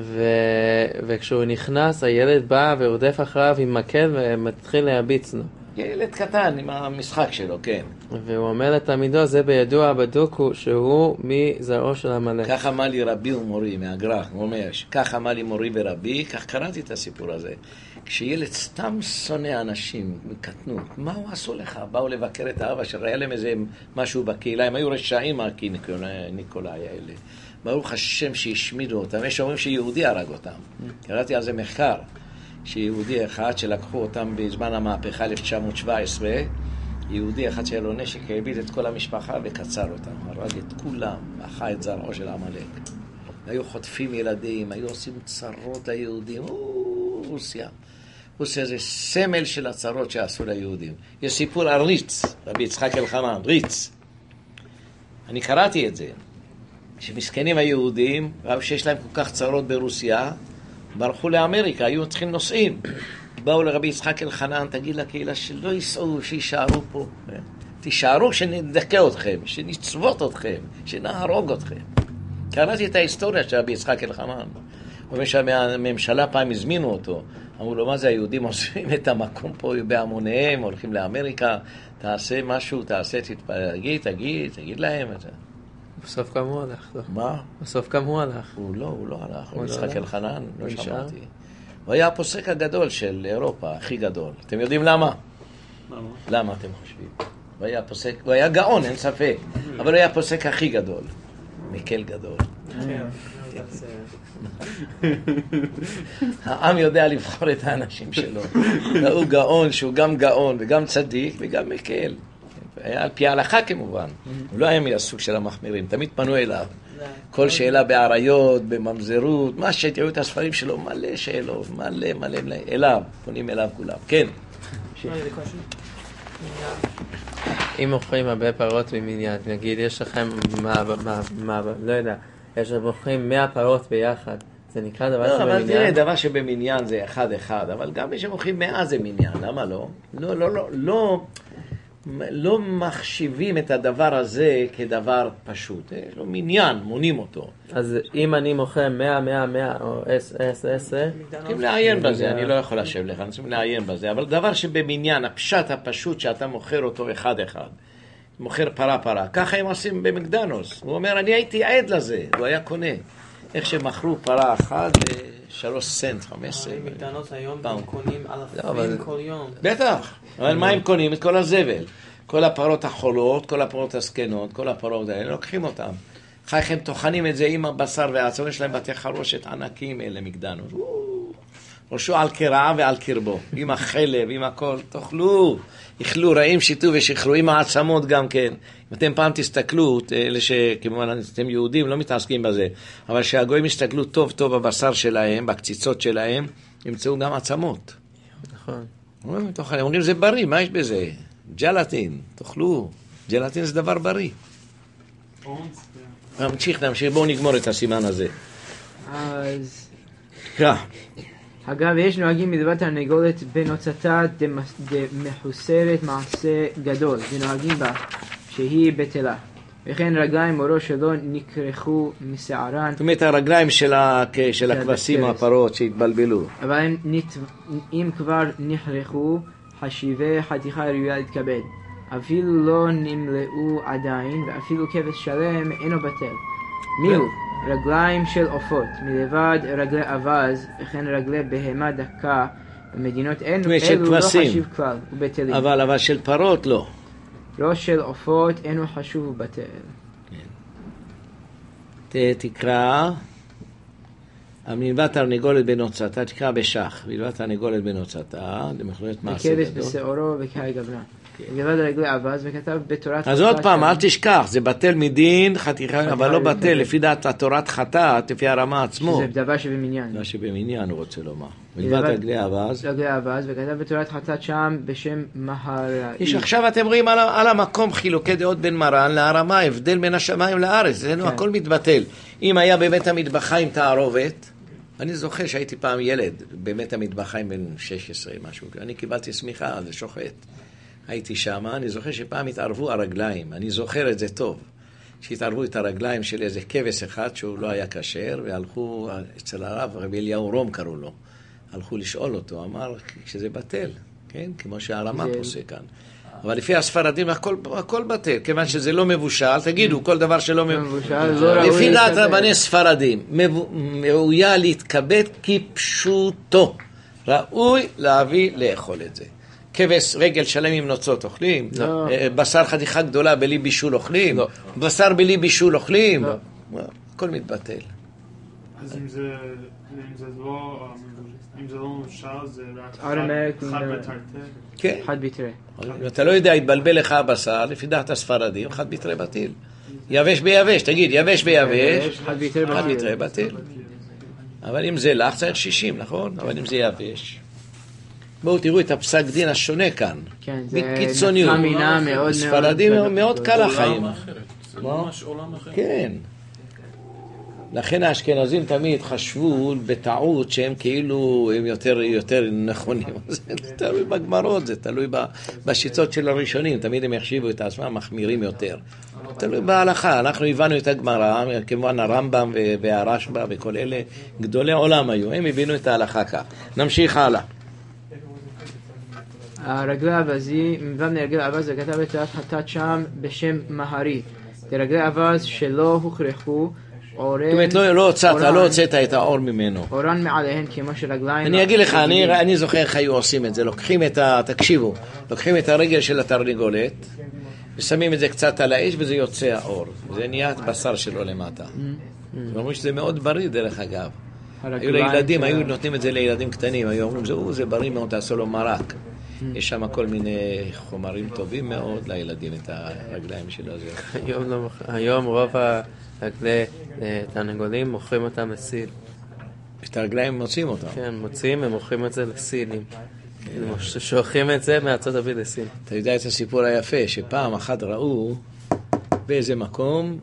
וכשהוא נכנס, הילד בא ורודף אחריו עם מקל ומתחיל להביץ לו. ילד קטן עם המשחק שלו, כן. והוא אומר לתלמידו, זה בידוע בדוק שהוא מזרעו של עמלק. כך אמר לי רבי ומורי מהגר"א, הוא אומר, כך אמר לי מורי ורבי, כך קראתי את הסיפור הזה. כשילד סתם שונא אנשים מקטנות, מה הוא עשו לך? באו לבקר את האבא שלו, היה להם איזה משהו בקהילה, הם היו רשעים ניקולאי האלה. ברוך השם שהשמידו אותם. יש אומרים שיהודי הרג אותם. קראתי על זה מחקר, שיהודי אחד שלקחו אותם בזמן המהפכה אלף תשע מאות שבע עשרה, יהודי אחד שהיה לו נשק, העביד את כל המשפחה וקצר אותם. הרג את כולם, אכל את זרעו של עמלק. היו חוטפים ילדים, היו עושים צרות ליהודים. או, רוסיה. רוסיה זה סמל של הצרות שעשו ליהודים. יש סיפור על ריץ, רבי יצחק אלחנן, ריץ. אני קראתי את זה. שמסכנים היהודים, ראו שיש להם כל כך צרות ברוסיה, ברחו לאמריקה, היו צריכים נוסעים. באו לרבי יצחק אלחנן, תגיד לקהילה שלא ייסעו, שישארו פה. תישארו שנדכא אתכם, שנצבות אתכם, שנהרוג אתכם. קראתי את ההיסטוריה של רבי יצחק אלחנן. אומר שהממשלה פעם הזמינו אותו. אמרו לו, מה זה, היהודים עושים את המקום פה בהמוניהם, הולכים לאמריקה, תעשה משהו, תעשה, תגיד, תגיד, תגיד להם את זה. בסוף כמה הוא הלך? לא? מה? בסוף כמה הוא הלך? הוא לא, הוא לא הלך. הוא הוא לא יצחק הלך? אלחנן, לא הוא נשאר? שמעתי. הוא היה הפוסק הגדול של אירופה, הכי גדול. אתם יודעים למה? למה? למה אתם חושבים? הוא היה פוסק, הוא היה גאון, אין ספק, אבל הוא היה הפוסק הכי גדול. מקל גדול. העם יודע לבחור את האנשים שלו. הוא גאון, שהוא גם גאון וגם צדיק וגם מקל. היה על פי ההלכה כמובן. הוא לא היה מהסוג של המחמירים, תמיד פנו אליו. כל שאלה בעריות, בממזרות, מה שתראו את הספרים שלו, מלא שאלות, מלא מלא מלא, אליו, פונים אליו כולם. כן. אם מוכרים הרבה פרות במניין, נגיד יש לכם, מה, מה, מה, לא יודע, יש לכם מוכרים מאה פרות ביחד, זה נקרא דבר לא, אבל שבמניין? תראה, דבר שבמניין זה אחד אחד, אבל גם מי שמוכרים מאה זה מניין, למה לא? לא, לא, לא, לא, לא מחשיבים את הדבר הזה כדבר פשוט, יש לו מניין, מונים אותו. אז אם אני מוכר מאה, מאה, מאה, או עשר, עשר, צריכים לעיין בזה, אני לא יכול לשב לך, צריכים לעיין בזה, אבל דבר שבמניין, הפשט הפשוט שאתה מוכר אותו אחד אחד, מוכר פרה פרה, ככה הם עושים במקדנוס, הוא אומר, אני הייתי עד לזה, הוא היה קונה, איך שמכרו פרה אחת לשלוש סנט, חמש סנט. מקדנות היום הם קונים אלפים כל יום. בטח, אבל מה הם קונים? את כל הזבל, כל הפרות החולות, כל הפרות הסקנות, כל הפרות האלה, לוקחים אותם. אחר כך הם טוחנים את זה עם הבשר והעצמות, יש להם בתי חרושת ענקים אלה מקדנות. ראשו על קרעה ועל קרבו, עם החלב, עם הכל, תאכלו, יאכלו, רעים, שיתו ושחרו, עם העצמות גם כן. אם אתם פעם תסתכלו, אלה שכמובן אתם יהודים לא מתעסקים בזה, אבל שהגויים יסתכלו טוב טוב בבשר שלהם, בקציצות שלהם, ימצאו גם עצמות. נכון. אומרים, זה בריא, מה יש בזה? ג'לטין, תאכלו, ג'לטין זה דבר בריא. נמשיך, נמשיך, בואו נגמור את הסימן הזה. אז... קרא. אגב, יש נוהגים מלבד תרנגולת בנוצתה דמחוסרת מעשה גדול, ונוהגים בה שהיא בטלה. וכן רגליים או ראש שלא נקרחו משערן. זאת אומרת, הרגליים של הכבשים, הפרות שהתבלבלו. אבל אם, נת... אם כבר נחרחו, חשיבי חתיכה ראויה להתקבל. אפילו לא נמלאו עדיין, ואפילו כבש שלם אינו בטל. מיהו? רגליים של עופות, מלבד רגלי אבז, וכן רגלי בהמה דקה, במדינות אלו לא חשיב כלל, ובטלים. אבל, אבל של פרות לא. ראש של עופות אינו חשוב ובטל. כן. תקרא, מלבד תרנגולת בנוצתה, תקרא בשח, מלבד תרנגולת בנוצתה, למחרת מעשה גדול. וכבש בשעורו וכהי גברן. מלבד רגלי אבז, וכתב בתורת... אז עוד פעם, אל תשכח, זה בטל מדין, חתיכה, אבל לא בטל, לפי דעת התורת חטאת, לפי הרמה עצמו. שזה דבר שבמניין. דבר שבמניין הוא רוצה לומר. מלבד רגלי אבז. רגלי אבז, וכתב בתורת חטאת שם בשם מהראי. יש עכשיו אתם רואים על, על המקום חילוקי דעות בין מרן להרמה, הבדל בין השמיים לארץ, זה כן. הכל מתבטל. אם היה בבית המטבחיים תערובת, אני זוכר שהייתי פעם ילד, בבית המטבחיים בן שש עשרה משהו, אני קיבלתי סמיכה, זה שוחט. הייתי שם, אני זוכר שפעם התערבו הרגליים, אני זוכר את זה טוב, שהתערבו את הרגליים של איזה כבש אחד שהוא לא היה כשר, והלכו אצל הרב, רבי אליהו רום קראו לו, הלכו לשאול אותו, אמר שזה בטל, כן? כמו שהרמה זה... פוסק כאן. אבל לפי הספרדים הכל, הכל בטל, כיוון שזה לא מבושל, תגידו, כל דבר שלא מבושל, לפי דעת רבני ספרדים, ראויה להתכבד כפשוטו, ראוי להביא לאכול את זה. כבש רגל שלם עם נוצות אוכלים? לא. בשר חתיכה גדולה בלי בישול אוכלים? לא. בשר בלי בישול אוכלים? לא. הכל מתבטל. אז אם זה, אם זה לא, אם זה לא מאושר, זה רק Automatically חד no. בתרתי. כן. חד ביתרי. אם אתה לא יודע, יתבלבל לך הבשר, לפי דעת הספרדים, חד ביתרי בטיל. יבש ביבש, תגיד, יבש ביבש, חד ביתרי חד בטיל. ביתרי בטיל. אבל אם זה לך צריך שישים, נכון? אבל אם זה יבש. בואו תראו את הפסק דין השונה כאן. כן, זה בקיצוניות. נפקא מינה מאוד מאוד. ספרדים מאוד קל החיים. עולם אחרת. זה ממש עולם אחר. כן. לכן האשכנזים תמיד חשבו בטעות שהם כאילו הם יותר, יותר נכונים. זה תלוי בגמרות, זה תלוי בשיטות של הראשונים. תמיד הם יחשיבו את עצמם מחמירים יותר. תלוי בהלכה. אנחנו הבנו את הגמרא, כמובן הרמב"ם והרשב"א וכל אלה גדולי עולם היו. הם הבינו את ההלכה כך. נמשיך הלאה. הרגלי אבזי, מבבני רגלי אבז וכתב את תלת חטאת שם בשם מהרי. לרגלי אבז שלא הוכרחו אורן... זאת אומרת, לא, לא הוצאת, לא הוצאת את האור ממנו. אורן מעליהן כמו של רגליים... אני אגיד לך, אני, אני זוכר איך היו עושים את זה. לוקחים את ה... תקשיבו, לוקחים את הרגל של התרנגולת ושמים את זה קצת על האש וזה יוצא האור. זה נהיה הבשר שלו למטה. ואומרים שזה מאוד בריא דרך אגב. היו לילדים, היו נותנים את זה לילדים קטנים, היו אומרים, זהו, זה בריא מאוד, תעשו לו מרק. יש שם כל מיני חומרים טובים מאוד לילדים, את הרגליים שלו. היום רוב הרגלי תרנגולים מוכרים אותם לסיל. את הרגליים מוצאים אותם. כן, מוצאים, הם מוכרים את זה לסילים. שולחים את זה מארצות הברית לסין. אתה יודע את הסיפור היפה, שפעם אחת ראו באיזה מקום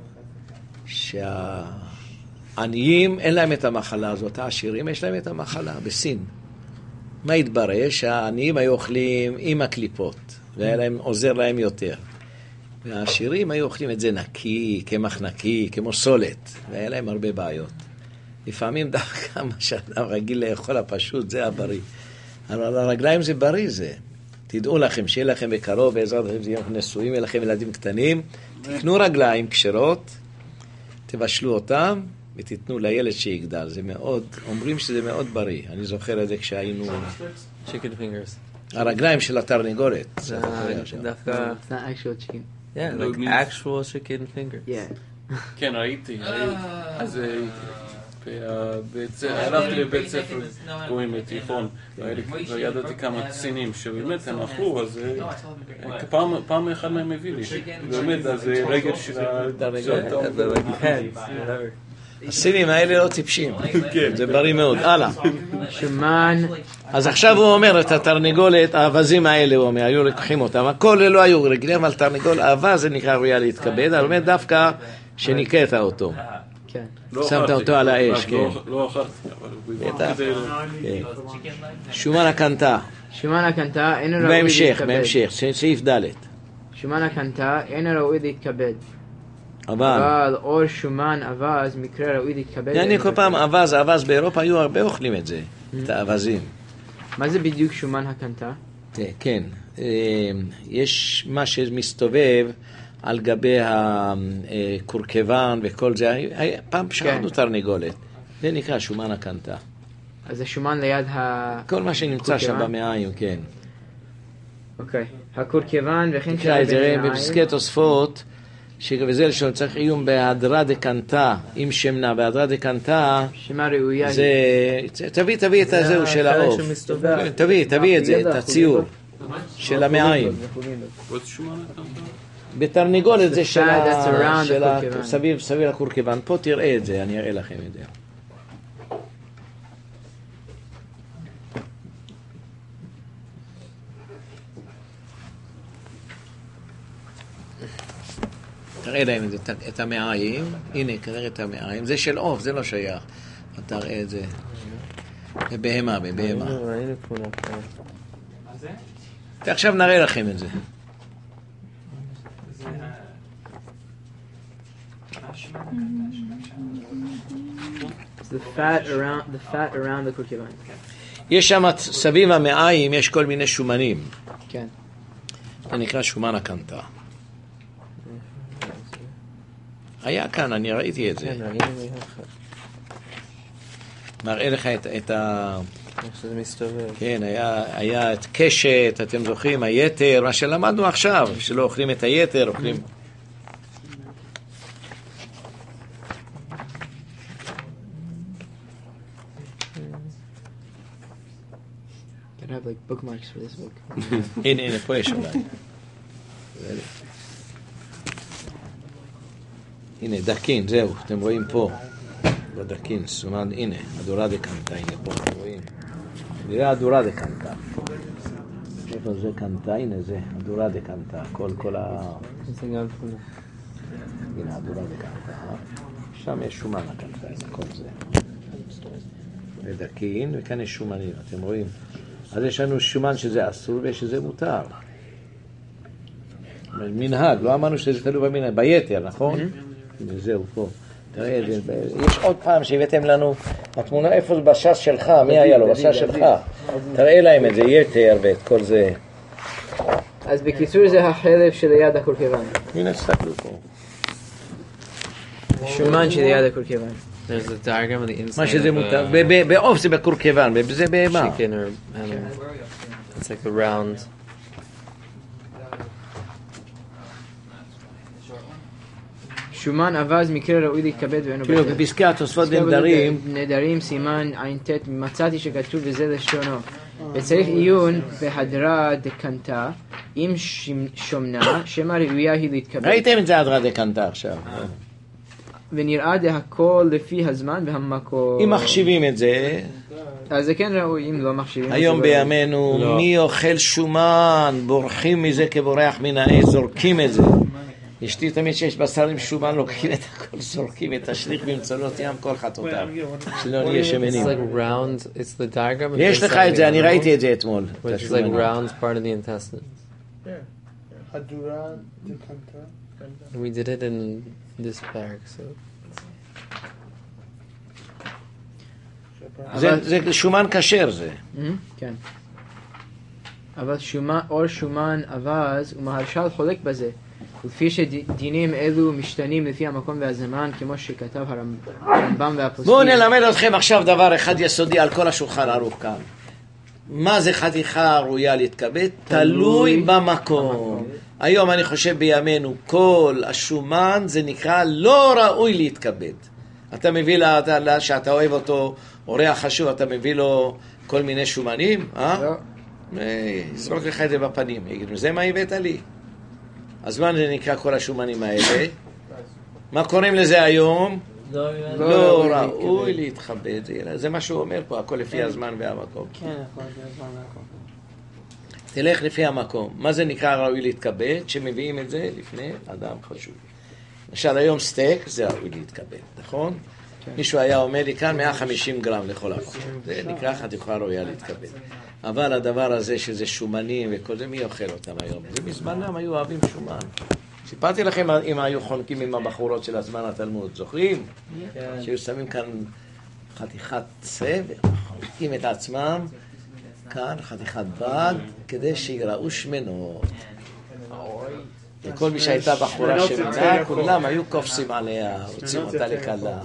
שהעניים אין להם את המחלה הזאת, העשירים יש להם את המחלה, בסין. מה התברר? שהעניים היו אוכלים עם הקליפות, והיה להם, עוזר להם יותר. והעשירים היו אוכלים את זה נקי, קמח נקי, כמו סולת, והיה להם הרבה בעיות. לפעמים דווקא מה שאדם רגיל לאכול הפשוט, זה הבריא. אבל הרגליים זה בריא זה. תדעו לכם, שיהיה לכם בקרוב, בעזרת לכם, זה יהיה נשואים, יהיה לכם ילדים קטנים, תקנו רגליים כשרות, תבשלו אותם, ותיתנו לילד שיגדל. זה מאוד, אומרים שזה מאוד בריא. אני זוכר את זה כשהיינו... chicken fingers. הרגליים של התרנגולת. זה דווקא... It's not actual chicken. Yeah, like actual chicken fingers. Yeah. כן, ראיתי. אז הלכתי לבית ספר, קוראים לתיכון, וידעתי כמה קצינים שבאמת הם אכלו, אז פעם אחד מהם הביא לי. באמת, אז רגל של התרנגולת. הסינים האלה לא טיפשים. זה בריא מאוד. הלאה. שומן... אז עכשיו הוא אומר את התרנגולת, האבזים האלה, הוא אומר, היו לקחים אותם. הכל לא היו רגילים, אבל תרנגול האבז זה נקרא ראויה להתכבד, אבל אומר דווקא שניקית אותו. כן. שמת אותו על האש, כן. לא אכלתי, אבל... שומן הקנטה. שומן הקנטה אינו ראוי בהמשך, להתכבד. בהמשך, סעיף ד'. שומן הקנטה אינו ראוי להתכבד. אבל... אבל אור שומן אבז מקרה ראוי להתכבד. אני כל פעם אבז, אבז באירופה היו הרבה אוכלים את זה, את האבזים. מה זה בדיוק שומן הקנטה? כן, יש מה שמסתובב על גבי הקורקבן וכל זה, פעם שאלנו תרנגולת, זה נקרא שומן הקנטה. אז זה שומן ליד ה... כל מה שנמצא שם במעיים, כן. אוקיי, הקורקבן וכן תקרא את זה בפסקי תוספות, שגבי לשון צריך איום בהדרה דקנטה, עם שמנה, בהדרה דקנטה, שמה ראויה זה, תביא, תביא את הזהו של העוף. תביא, תביא את זה, את הציור של המעיים. בתרנגולת זה של סביב, סביב הקורקבן. פה תראה את זה, אני אראה לכם את זה. תראה להם את, את המעיים, הנה, תראה את המעיים, זה של עוף, זה לא שייך. תראה את זה. בבהמה, בבהמה. ועכשיו נראה לכם את זה. The fat around the fat around the קורקבן. יש שם סביב המעיים, יש כל מיני שומנים. כן. זה נקרא שומן הקנטה. היה כאן, אני ראיתי את זה. מראה לך את, את ה... איך שזה מסתובב. כן, היה, היה את קשת, אתם זוכרים, היתר, מה שלמדנו עכשיו, שלא אוכלים את היתר, אוכלים... have like bookmarks for this book. הנה, הנה, פה יש אולי. הנה, דקין, זהו, אתם רואים פה. בדקין, סומן, הנה, הדורה דקנטה, הנה פה, אתם רואים. נראה הדורה דקנטה. איפה זה קנטה? הנה זה, הדורה דקנטה. כל, כל ה... הנה, הדורה דקנטה. שם יש שומן הקנטה, הנה, כל זה. ודקין, וכאן יש שומנים, אתם רואים. אז יש לנו שומן שזה אסור ושזה מותר. מנהג, לא אמרנו שזה תלוי במנהג, ביתר, נכון? הנה, זהו פה. תראה, יש עוד פעם שהבאתם לנו התמונה, איפה זה בש"ס שלך, מי היה לו? בש"ס שלך. תראה להם את זה, יתר ואת כל זה. אז בקיצור זה החלב שליד הקורקבן. הנה, תסתכלו פה. שומן שליד הקורקבן. There's a diagram of the inside מה שזה of מותר, a בעוף זה בקורקבן, זה בהמה. chicken or animal. It's like a round. שומן אבז מקרה ראוי להתכבד ואינו כאילו בטל. בפסקי התוספות נדרים, נדרים סימן עין ת' מצאתי שכתוב וזה לשונו. וצריך עיון בהדרה דקנטה עם שומנה שמה ראויה היא להתכבד. ראיתם את זה הדרה דקנטה עכשיו. ונראה דהכל לפי הזמן והמקום. אם מחשיבים את זה, אז זה כן ראוי, אם לא מחשיבים. היום בימינו מי אוכל שומן, בורחים מזה כבורח מן העץ, זורקים את זה. אשתי תמיד שיש בשר עם שומן, לוקחים את הכל, זורקים את השליך במצולות ים כל חטאותיו. שלא נהיה It's שמנים. like round. It's the diagram. Of יש the לך inside את of זה, the אני animal, ראיתי את זה אתמול. את which is like השומנים. round part of the intestine. הדורה דקנטה. We did it in this parak, so זה- זה שומן כשר זה. כן. אבל שומן, אור שומן אבז ומהרש"ל חולק בזה. ולפי שדינים אלו משתנים לפי המקום והזמן, כמו שכתב הרמב"ם והפוסקים. בואו נלמד אתכם עכשיו דבר אחד יסודי על כל השולחן ערוך כאן. מה זה חתיכה ראויה להתכבד? תלוי במקום. היום אני חושב בימינו כל השומן זה נקרא לא ראוי להתכבד. אתה מביא לה, לה שאתה אוהב אותו, אורח חשוב, אתה מביא לו כל מיני שומנים, אה? לא. יזרוק לך את זה בפנים, יגידו, זה מה הבאת לי? אז מה זה נקרא כל השומנים האלה? מה קוראים לזה היום? לא ראוי להתכבד. זה מה שהוא אומר פה, הכל לפי הזמן והמקום. כן, יכול להיות הזמן והמקום. תלך לפי המקום. מה זה נקרא ראוי להתכבד? שמביאים את זה לפני אדם חשוב. למשל היום סטייק זה ראוי להתכבד, נכון? מישהו היה עומד לי כאן מאה וחמישים גרם לכל אדם. זה נקרא חתיכה ראויה להתכבד. אבל הדבר הזה שזה שומנים וכל זה, מי אוכל אותם היום? זה מזמנם היו אוהבים שומן. סיפרתי לכם אם היו חונקים עם הבחורות של הזמן התלמוד, זוכרים? שהיו שמים כאן חתיכת צבע, חונקים את עצמם, כאן חתיכת בד, כדי שיראו שמנות. וכל מי שהייתה בחורה שמנה, כולם היו קופסים עליה, רוצים אותה לקלה.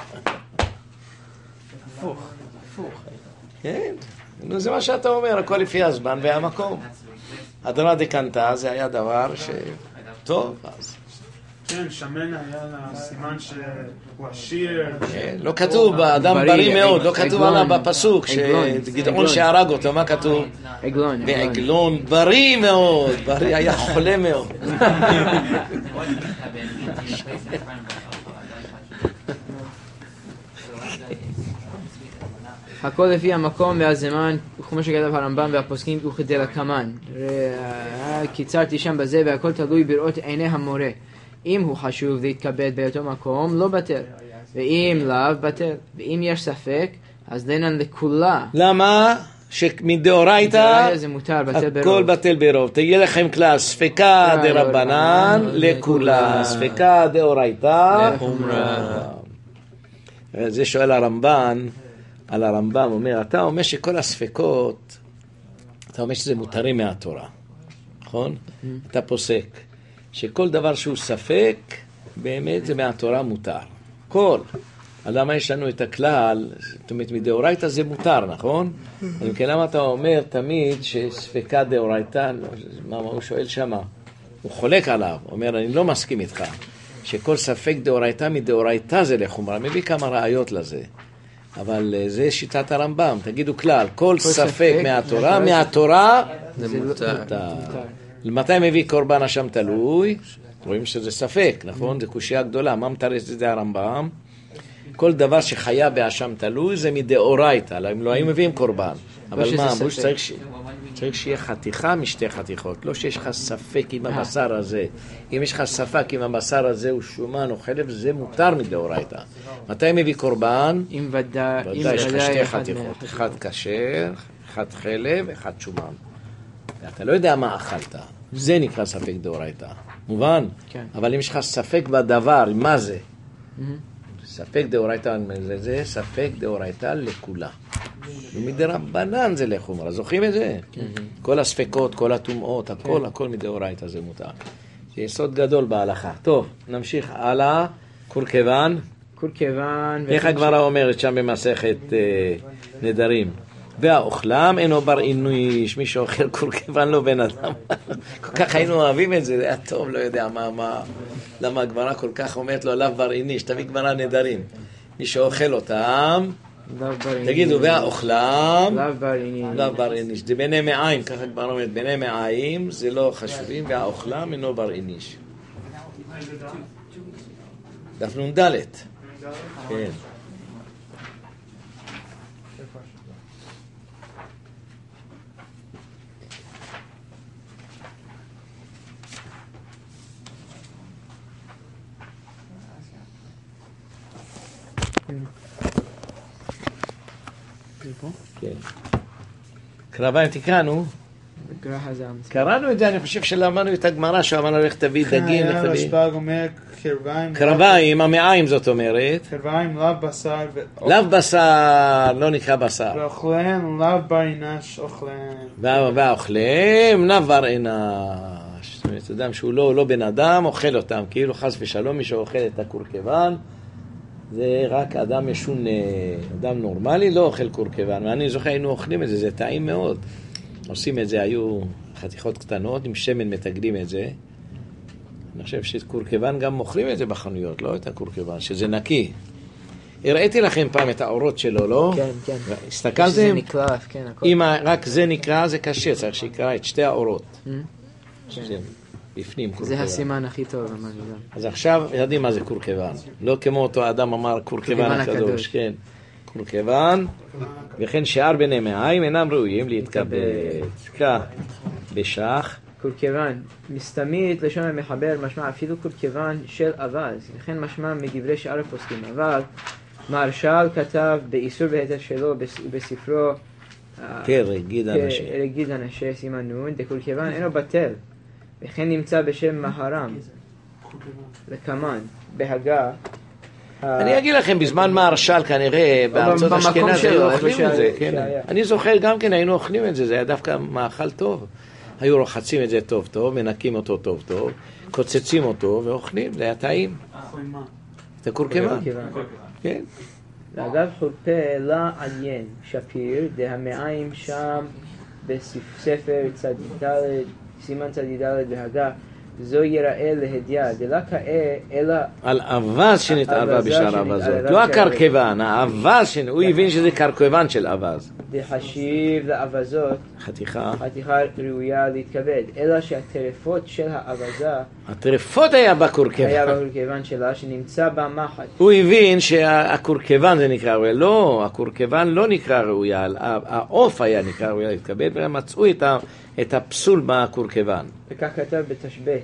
הפוך, הפוך. כן, נו, זה מה שאתה אומר, הכל לפי הזמן והמקום. הדרה דקנטה זה היה דבר ש... טוב, אז... כן, שמן היה לה סימן שהוא עשיר. כן, לא כתוב, האדם בריא מאוד, לא כתוב עליו בפסוק, שגדעון שהרג אותו, מה כתוב? עגלון. בעגלון, בריא מאוד, בריא, היה חולה מאוד. הכל לפי המקום והזמן, כמו שכתב הרמב"ם והפוסקים, הוא כדלקמן. קיצרתי שם בזה, והכל תלוי בראות עיני המורה. אם הוא חשוב להתכבד באותו מקום, לא בטל. ואם לאו, בטל. ואם יש ספק, אז דינן לכולה. למה? שמדאורייתא זה מותר, בטל ברוב. הכל בטל ברוב. תהיה לכם כלל, ספקה דרבנן לכולה, ספקה דאורייתא לחומרא. זה שואל הרמב"ן, על הרמב"ם, אומר, אתה אומר שכל הספקות, אתה אומר שזה מותרים מהתורה, נכון? אתה פוסק שכל דבר שהוא ספק, באמת זה מהתורה מותר. כל. למה יש לנו את הכלל, זאת אומרת, מדאורייתא זה מותר, נכון? אז כן, למה אתה אומר תמיד שספקה דאורייתא, מה הוא שואל שמה? הוא חולק עליו, אומר, אני לא מסכים איתך, שכל ספק דאורייתא מדאורייתא זה לחומרה, מביא כמה ראיות לזה. אבל זה שיטת הרמב"ם. תגידו כלל, כל ספק מהתורה, מהתורה זה מותר. מתי מביא קורבן אשם תלוי? רואים שזה ספק, נכון? זה קושיה גדולה. מה מתרץ את זה הרמב"ם? כל דבר שחיה באשם תלוי זה מדאורייתא, אם לא היו מביאים קורבן. אבל מה, אמרו שצריך ש... צריך שיהיה חתיכה משתי חתיכות, לא שיש לך ספק עם הבשר הזה. אם יש לך ספק עם הבשר הזה הוא שומן או חלב, זה מותר מדאורייתא. מתי מביא קורבן? אם ודאי, ודאי יש לך שתי חתיכות, אחד כשר, אחד חלב, אחד שומן. אתה לא יודע מה אכלת, זה נקרא ספק דאורייתא, מובן? כן. אבל אם יש לך ספק בדבר, מה זה? ספק דאורייתא, זה, זה ספק דאורייתא לכולה. ומדרבנן זה לחומרה, זוכרים את זה? כל הספקות, כל הטומאות, הכל, הכל מדאורייתא זה מותר. זה יסוד גדול בהלכה. טוב, נמשיך הלאה. קורקבן. קורקבן. איך הגמרא אומרת שם במסכת נדרים? והאוכלם אינו בר עינוש, מי שאוכל קורקבן לא בן אדם. כל כך היינו אוהבים את זה, זה היה טוב, לא יודע מה, מה, למה הגמרא כל כך אומרת לו עליו בר עינוש, תביא גמרא נדרים. מי שאוכל אותם, תגידו, והאוכלם, לאו בר עינוש. זה בני מעיים, ככה הגמרא אומרת, בני מעיים זה לא חשובים, והאוכלם אינו בר עינוש. דף נ"ד. כן. כן. קרביים תקראנו. קראנו את זה, אני חושב שלמדנו את הגמרא שאמרנו לך תביא דגים. כאן היה רשב"ג אומר קרביים. קרביים, המעיים זאת אומרת. קרביים לאו בשר. לאו בשר, לא נקרא בשר. ואוכלם לאו בר עינש אוכלם. והאוכלם לאו בר עינש. זאת אומרת, אדם שהוא לא בן אדם, אוכל אותם. כאילו חס ושלום, מי שאוכל את הקורקבן, זה רק אדם ישון, אדם נורמלי לא אוכל קורקבן. ואני זוכר, היינו אוכלים את זה, זה טעים מאוד. עושים את זה, היו חתיכות קטנות, עם שמן מתגלים את זה. אני חושב שקורקבן גם מוכרים את זה בחנויות, לא את הקורקבן, שזה נקי. הראיתי לכם פעם את האורות שלו, לא? כן, כן. הסתכלתם? זה נקרא, כן, הכל. אם רק זה נקרא, זה קשה, צריך שיקרא את שתי האורות. שזה בפנים קורקבן. זה הסימן הכי טוב, אמרנו גם. אז עכשיו יודעים מה זה קורקבן. לא כמו אותו האדם אמר קורקבן הקדוש, כן. קורקבן, וכן שאר בני מעיים אינם ראויים להתקבל. כך, בשח. קורקבן, מסתמית לשון המחבר, משמע אפילו קורקבן של אבז, וכן משמע מדברי שאר הפוסקים. אבל מהרש"ל כתב באיסור בהיתר שלו בספרו כרגיד אנשי. כרגיד אנשי סימן נון, דקורקבן אינו בטל, וכן נמצא בשם מהר"ם, לקמן, בהגה. אני אגיד לכם, בזמן מהרש"ל כנראה, בארצות אשכנז היו אוכלים את זה. אני זוכר גם כן, היינו אוכלים את זה, זה היה דווקא מאכל טוב. היו רוחצים את זה טוב טוב, מנקים אותו טוב טוב, קוצצים אותו ואוכלים, זה היה טעים. את הקורקבן. כן. ואגב חורפה לה עליין שפיר, דהמעיים שם בספר צדידלת, סימן צדידלת בהגה, זו יראה להדיעה, דלה כאה אלא... על אבז שנתאווה בשאר אבזות, לא הקרקבן, האבז, הוא הבין שזה קרקבן של אבז. דחשיב לאבזות, חתיכה, חתיכה ראויה להתכבד, אלא שהטרפות של האבזה, הטרפות היה בקורקבן. היה בקורקבן שלה, שנמצא במחט. הוא הבין שהקורקבן זה נקרא ראויה, לא, הקורקבן לא נקרא ראויה, העוף היה נקרא ראויה להתכבד, והם מצאו את הפסול בקורקבן. וכך כתב בתשבט,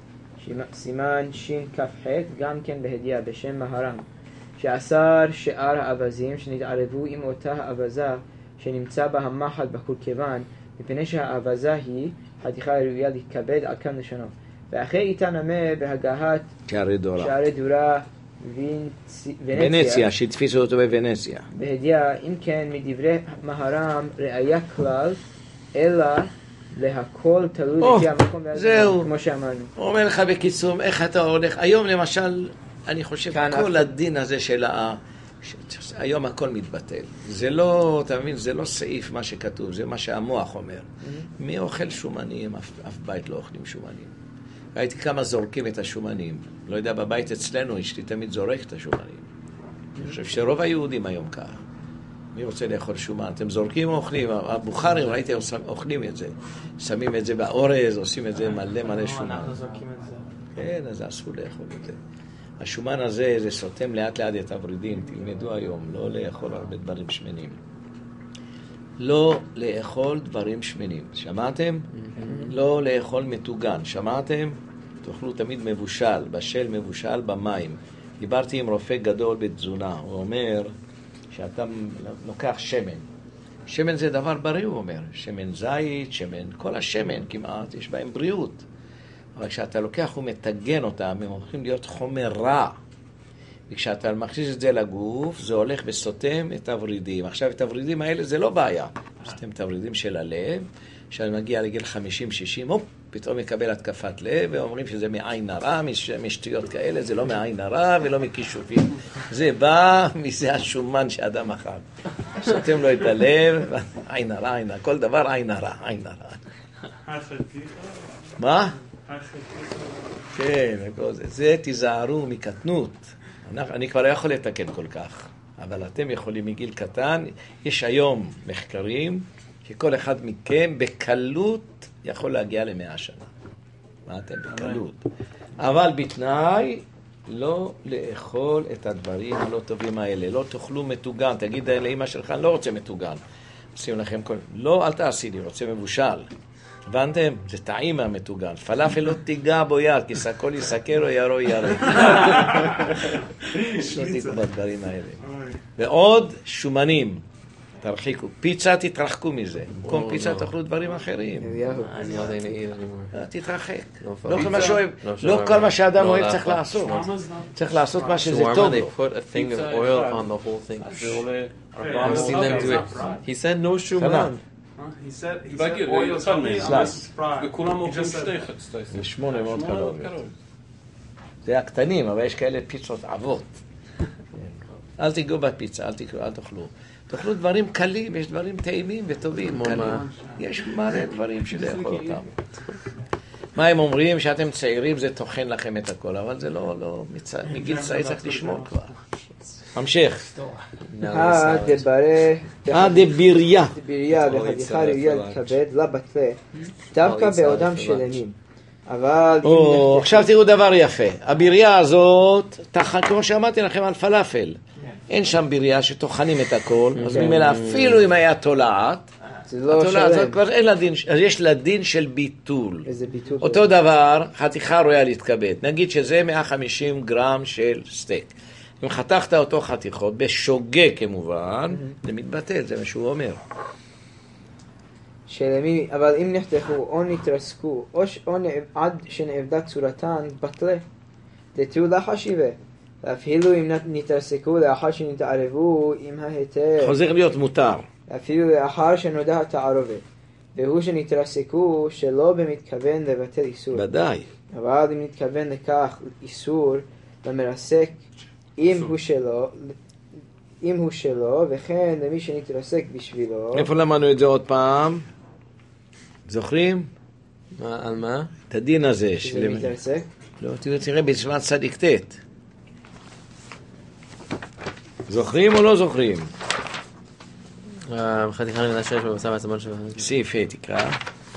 סימן שין כ"ח, גם כן בהדיעה בשם מהר"ם, שאסר שאר האבזים שנתערבו עם אותה האבזה שנמצא בה המחט בקורקבן, מפני שהאבזה היא חתיכה ראויה להתכבד על כאן לשונו. ואחרי איתה נמה בהגהת שערי דורה, שערי דורה ונציה, ונציה, שהתפיסו אותו בוונציה. בהדיעה, אם כן, מדברי מהר"ם ראיה כלל, אלא להכל תלוי לפי המקום והזמן, כמו שאמרנו. הוא אומר לך בקיצור, איך אתה הולך, היום למשל, אני חושב, כל הדין הזה של ה... היום הכל מתבטל. זה לא, אתה מבין, זה לא סעיף מה שכתוב, זה מה שהמוח אומר. מי אוכל שומנים? אף בית לא אוכלים שומנים. ראיתי כמה זורקים את השומנים. לא יודע, בבית אצלנו, אשתי תמיד זורק את השומנים. אני חושב שרוב היהודים היום כך. מי רוצה לאכול שומן? אתם זורקים או אוכלים? הבוכרים, ראיתי, אוכלים את זה. שמים את זה באורז, עושים את זה מלא מלא שומן. אנחנו זורקים את זה. כן, אז אסור לאכול את זה. השומן הזה, זה סותם לאט לאט את הוורידים. תלמדו היום, לא לאכול הרבה דברים שמנים. לא לאכול דברים שמנים. שמעתם? לא לאכול מטוגן. שמעתם? תאכלו תמיד מבושל, בשל מבושל במים. דיברתי עם רופא גדול בתזונה. הוא אומר שאתה לוקח שמן. שמן זה דבר בריא, הוא אומר. שמן זית, שמן, כל השמן כמעט, יש בהם בריאות. אבל כשאתה לוקח ומתגן אותם, הם הולכים להיות חומר רע. וכשאתה מכניס את זה לגוף, זה הולך וסותם את הוורידים. עכשיו, את הוורידים האלה זה לא בעיה. סותם את הוורידים של הלב. כשאני מגיע לגיל חמישים שישים, הופ, פתאום מקבל התקפת לב, ואומרים שזה מעין הרע, משטויות כאלה, זה לא מעין הרע ולא מכישופים. זה בא מזה השומן שאדם אכל. סותם לו את הלב, עין הרע, עין הרע, כל דבר עין הרע, עין הרע. מה? כן, זה, זה תיזהרו מקטנות. אני כבר לא יכול לתקן כל כך, אבל אתם יכולים מגיל קטן. יש היום מחקרים שכל אחד מכם בקלות יכול להגיע למאה שנה. מה אתם? בקלות. אבל בתנאי לא לאכול את הדברים הלא טובים האלה. לא תאכלו מטוגן. תגיד לאמא שלך, אני לא רוצה מטוגן. עושים לכם כל... לא, אל תעשי לי, רוצה מבושל. הבנתם? זה טעים מהמטוגן. פלאפל לא תיגע בו יד, כי הכל יסקר או ירו ירו. לא תיגעו בדברים האלה. ועוד שומנים. תרחיקו. פיצה תתרחקו מזה. במקום פיצה תאכלו דברים אחרים. אני לא יודע אם תתרחק. לא כל מה שאדם אוהב צריך לעשות. צריך לעשות מה שזה טוב לו. They put a thing of oil on the whole thing. I've seen them do it. He said no shuman. He said, he said oil is fried. וכולם אוכלים שתי חצי. זה שמונה מאות קלוריות. זה הקטנים, אבל יש כאלה פיצות עבות. אל תיגעו בפיצה, אל תאכלו, אל תאכלו. תאכלו דברים קלים, יש דברים טעימים וטובים. יש מלא דברים שלאכול אותם. מה הם אומרים? שאתם צעירים זה תוכן לכם את הכל, אבל זה לא, לא, מגיל צעיר צריך לשמור כבר. המשך. הדברה, הדביריה. הדביריה וחתיכה ראויה להתכבד, לא בתלה, דווקא בעודם שלמים. אבל... עכשיו תראו דבר יפה. הביריה הזאת, כמו שאמרתי לכם על פלאפל, אין שם ביריה שטוחנים את הכל, אז ממילא אפילו אם היה תולעת, התולעת הזאת כבר אין לה דין, אז יש לה דין של ביטול. אותו דבר, חתיכה ראויה להתכבד. נגיד שזה מאה וחמישים גרם של סטייק. אם חתכת אותו חתיכות, בשוגג כמובן, זה מתבטל, זה מה שהוא אומר. שלמי, אבל אם נחתכו או נתרסקו, או עד שנאבדה צורתן, בטלה. תתאו לחשיבה. ואפילו אם נתרסקו לאחר שנתערבו עם ההיתר. חוזר להיות מותר. אפילו לאחר שנודע התערובת. והוא שנתרסקו שלא במתכוון לבטל איסור. ודאי. אבל אם נתכוון לכך איסור למרסק, אם הוא שלו, אם הוא שלו, וכן למי שנתרסק בשבילו. איפה למדנו את זה עוד פעם? זוכרים? על מה? את הדין הזה. שזה מתרסק? לא, תראה בשבט צדיק ת'. זוכרים או לא זוכרים? חתיכה נמדה שש בבשר והעצמון שלו. סעיף ה' תקרא.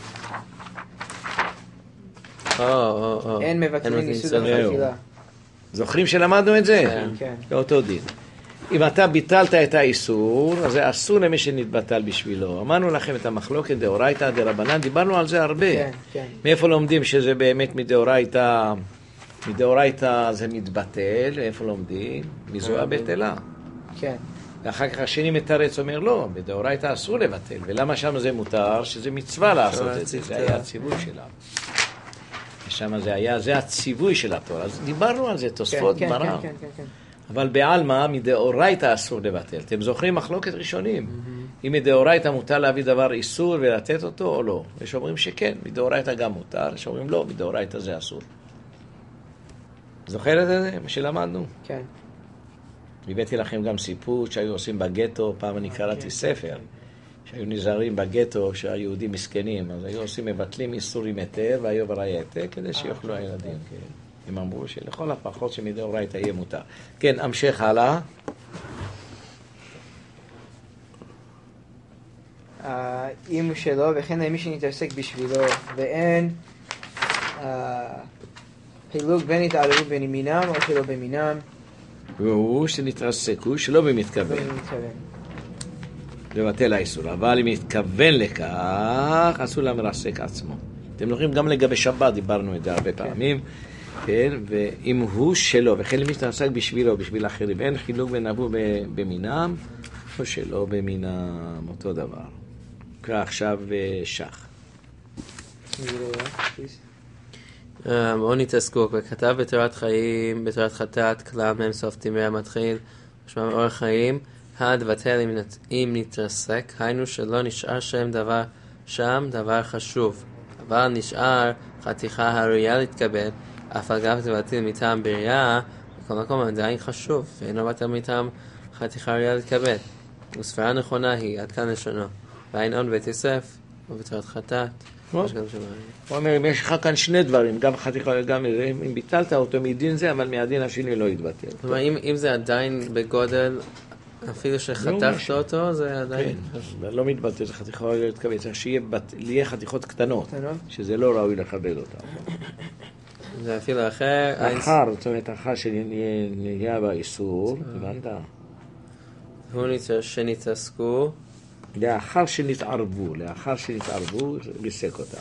אין מבטלים מסוד החתילה. זוכרים שלמדנו את זה? כן. באותו דין. אם אתה ביטלת את האיסור, אז זה אסור למי שנתבטל בשבילו. אמרנו לכם את המחלוקת דאורייתא דרבנן, דיברנו על זה הרבה. כן, כן. מאיפה לומדים שזה באמת מדאורייתא, מדאורייתא זה מתבטל, מאיפה לומדים? מזוהה בטלה. כן. ואחר כך השני מתרץ אומר לא, מדאורייתא אסור לבטל. ולמה שם זה מותר? שזה מצווה לעשות את זה, זה היה הציווי שלה. ושם זה היה, זה הציווי של התורה. אז דיברנו על זה, תוספות כן, גמרא. כן, כן, כן, כן. אבל בעלמא מדאורייתא אסור לבטל. אתם זוכרים מחלוקת ראשונים? אם מדאורייתא מותר להביא דבר איסור ולתת אותו או לא? יש אומרים שכן, מדאורייתא גם מותר, יש אומרים לא, מדאורייתא זה אסור. זוכרת את זה? מה שלמדנו? כן. הבאתי לכם גם סיפור שהיו עושים בגטו, פעם אני קראתי ספר, שהיו נזהרים בגטו שהיהודים מסכנים, אז היו עושים מבטלים איסורים היתר והיו בראי היתר כדי שיוכלו הילדים. הם אמרו שלכל הפחות שמדאורייתא יהיה מותר. כן, המשך הלאה. אם הוא שלו, וכן למי שנתעסק בשבילו, ואין פילוג בין התערבות בין ימינם או שלא במינם. והוא שנתרסק, הוא שלא במתכוון. לבטל האיסור, אבל אם מתכוון לכך, אסור למרסק עצמו. אתם זוכרים, גם לגבי שבת דיברנו את זה הרבה פעמים, כן, ואם הוא שלו, וכן למי שנתעסק בשבילו, בשביל אחרים, אין חילוק בין אבו במינם, או שלא במינם, אותו דבר. קרא עכשיו שח. או נתעסקו, וכתב בתורת חיים, בתורת חטאת, כלל מהם סוף תמרי המתחיל, משמע מאורח חיים, הדבטל אם נתרסק, היינו שלא נשאר שם דבר, שם דבר חשוב, אבל נשאר חתיכה הראויה להתקבל, אף על גב תבטל מטעם בריאה, בכל מקום עדיין חשוב, ואינו בטל מטעם חתיכה ראויה להתקבל. וספרה נכונה היא, עד כאן לשונו, ואין עוד בית יוסף, ובתורת חטאת. הוא אומר, אם יש לך כאן שני דברים, גם חתיכה וגם זה, אם ביטלת אותו מדין זה, אבל מהדין השני לא יתבטל. זאת אומרת, אם זה עדיין בגודל, אפילו שחתכת אותו, זה עדיין... כן, לא מתבטל, זה חתיכה ראוי להתקבל, צריך שיהיה חתיכות קטנות, שזה לא ראוי לכבד אותה. זה אפילו אחר... אחר, זאת אומרת, אחר שנהיה באיסור, הבנת? הוא שנתעסקו... לאחר שנתערבו, לאחר שנתערבו, ריסק אותם.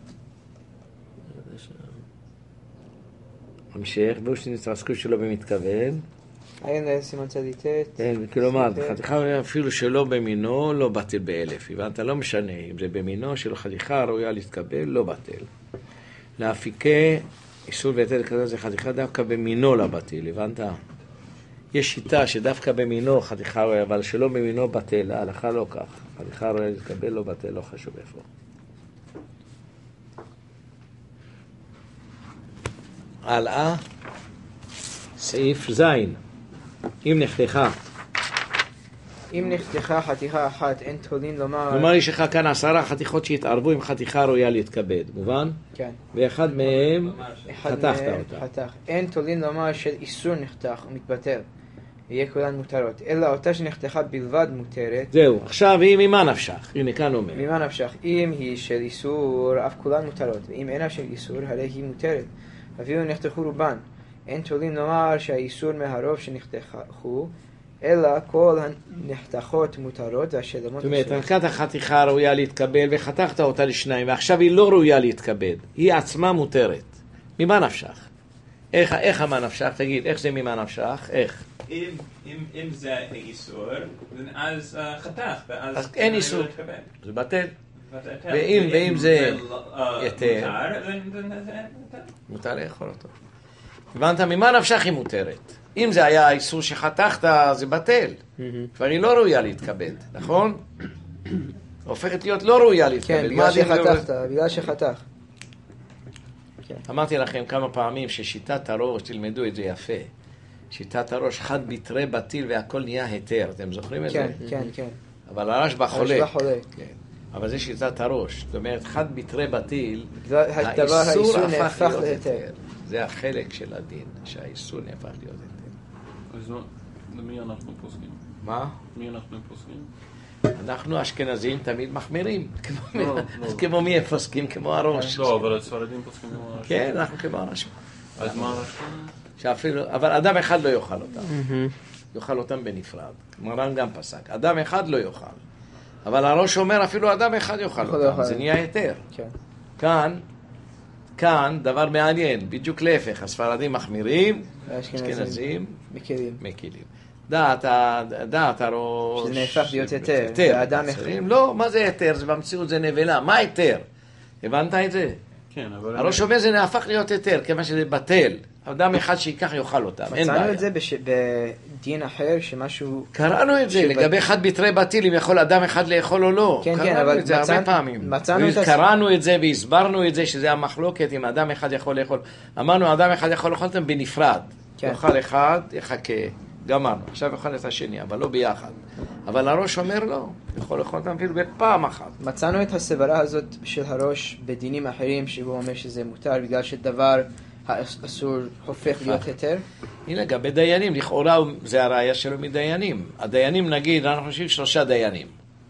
המשך, והוא שנתעסקו שלא במתכוון. אין סימן צדיטת. כן, כלומר, חתיכה אפילו שלא במינו, לא בטל באלף. הבנת? לא משנה, אם זה במינו של חתיכה ראויה להתקבל, לא בטל. להפיקי איסור והיתר כזה זה חתיכה דווקא במינו לא בטל, הבנת? יש שיטה שדווקא במינו חתיכה ראויה, אבל שלא במינו בטל, ההלכה לא כך. חתיכה ראויה להתקבל, לא בטל, לא חשוב איפה. הלאה, סעיף זין. אם נחתכה. אם נחתכה חתיכה אחת, אין תולין לומר... כלומר, יש לך כאן עשרה חתיכות שהתערבו עם חתיכה ראויה להתכבד, מובן? כן. ואחד מהם חתכת מהם אותה. חתך. אין תולין לומר של איסור נחתך ומתבטל. יהיה כולן מותרות. אלא אותה שנחתכה בלבד מותרת. זהו, עכשיו היא ממה נפשך? הנה כאן אומר. ממה נפשך? אם היא של איסור, אף כולן מותרות. ואם אינה של איסור, הרי היא מותרת. אפילו נחתכו רובן. אין תולים לומר שהאיסור מהרוב שנחתכו, אלא כל הנחתכות מותרות והשלמות... זאת אומרת, הנחת החתיכה ראויה להתקבל וחתכת אותה לשניים, ועכשיו היא לא ראויה להתקבל. היא עצמה מותרת. ממה נפשך? איך, איך מה נפשך? תגיד, איך זה ממה נפשך? איך? אם, אם, אם זה איסור, אז uh, חתך, ואז... אז אין איסור. זה בטל. ואם, ואם זה יותר... מותר לאכול אותו. הבנת, ממה נפשך היא מותרת? אם זה היה האיסור שחתכת, זה בטל. כבר היא לא ראויה להתקבל, נכון? הופכת להיות לא ראויה להתקבל. כן, בגלל שחתכת, בגלל שחתך. אמרתי לכם כמה פעמים ששיטת הראש, תלמדו את זה יפה. שיטת הראש, חד ביטרי בטיל והכל נהיה היתר. אתם זוכרים את זה? כן, כן, כן. אבל הרשב"א חולק. הרשב"א חולק. כן. אבל זה שיטת הראש. זאת אומרת, חד ביטרי בטיל, האיסור נהפך להיתר. זה החלק של הדין, שהאיסור נהפך להיות היתר. אז למי אנחנו פוסקים? מה? מי אנחנו פוסקים? אנחנו אשכנזים תמיד מחמירים. אז כמו מי הם פוסקים? כמו הראש. לא, אבל הספרדים פוסקים כמו הראש. כן, אנחנו כמו הראש. אז מה הראש? שאפילו, אבל אדם אחד לא יאכל אותם. יאכל אותם בנפרד. מרן גם פסק. אדם אחד לא יאכל. אבל הראש אומר אפילו אדם אחד יאכל אותם. זה נהיה היתר. כאן, כאן דבר מעניין. בדיוק להפך. הספרדים מחמירים, אשכנזים מקילים. דעת, דעת הראש... שזה נהפך להיות היתר. והאדם אחד... לא, מה זה היתר? זה במציאות זה נבלה. מה היתר? הבנת את זה? כן, אבל... הראש אומר זה נהפך להיות היתר, כמה שזה בטל. אדם אחד שיקח יאכל אותם, אין בעיה. מצאנו את זה בדין אחר, שמשהו... קראנו את זה, לגבי אחד ביטרי בטיל, אם יכול אדם אחד לאכול או לא. כן, כן, אבל את זה הרבה פעמים. קראנו את זה והסברנו את זה, שזה המחלוקת, אם אדם אחד יכול לאכול. אמרנו, אדם אחד יכול לאכול אותם בנפרד. יאכל אחד, יחכה. גמרנו. עכשיו יאכל את השני, אבל לא ביחד. אבל הראש אומר לא, יכול לאכול אותם אפילו בפעם אחת. מצאנו את הסברה הזאת של הראש בדינים אחרים, שהוא אומר שזה מותר, בגלל שדבר האסור הופך להיות היתר. הנה, לגבי דיינים, לכאורה זה הראייה שלו מדיינים. הדיינים, נגיד, אנחנו חושבים שלושה דיינים.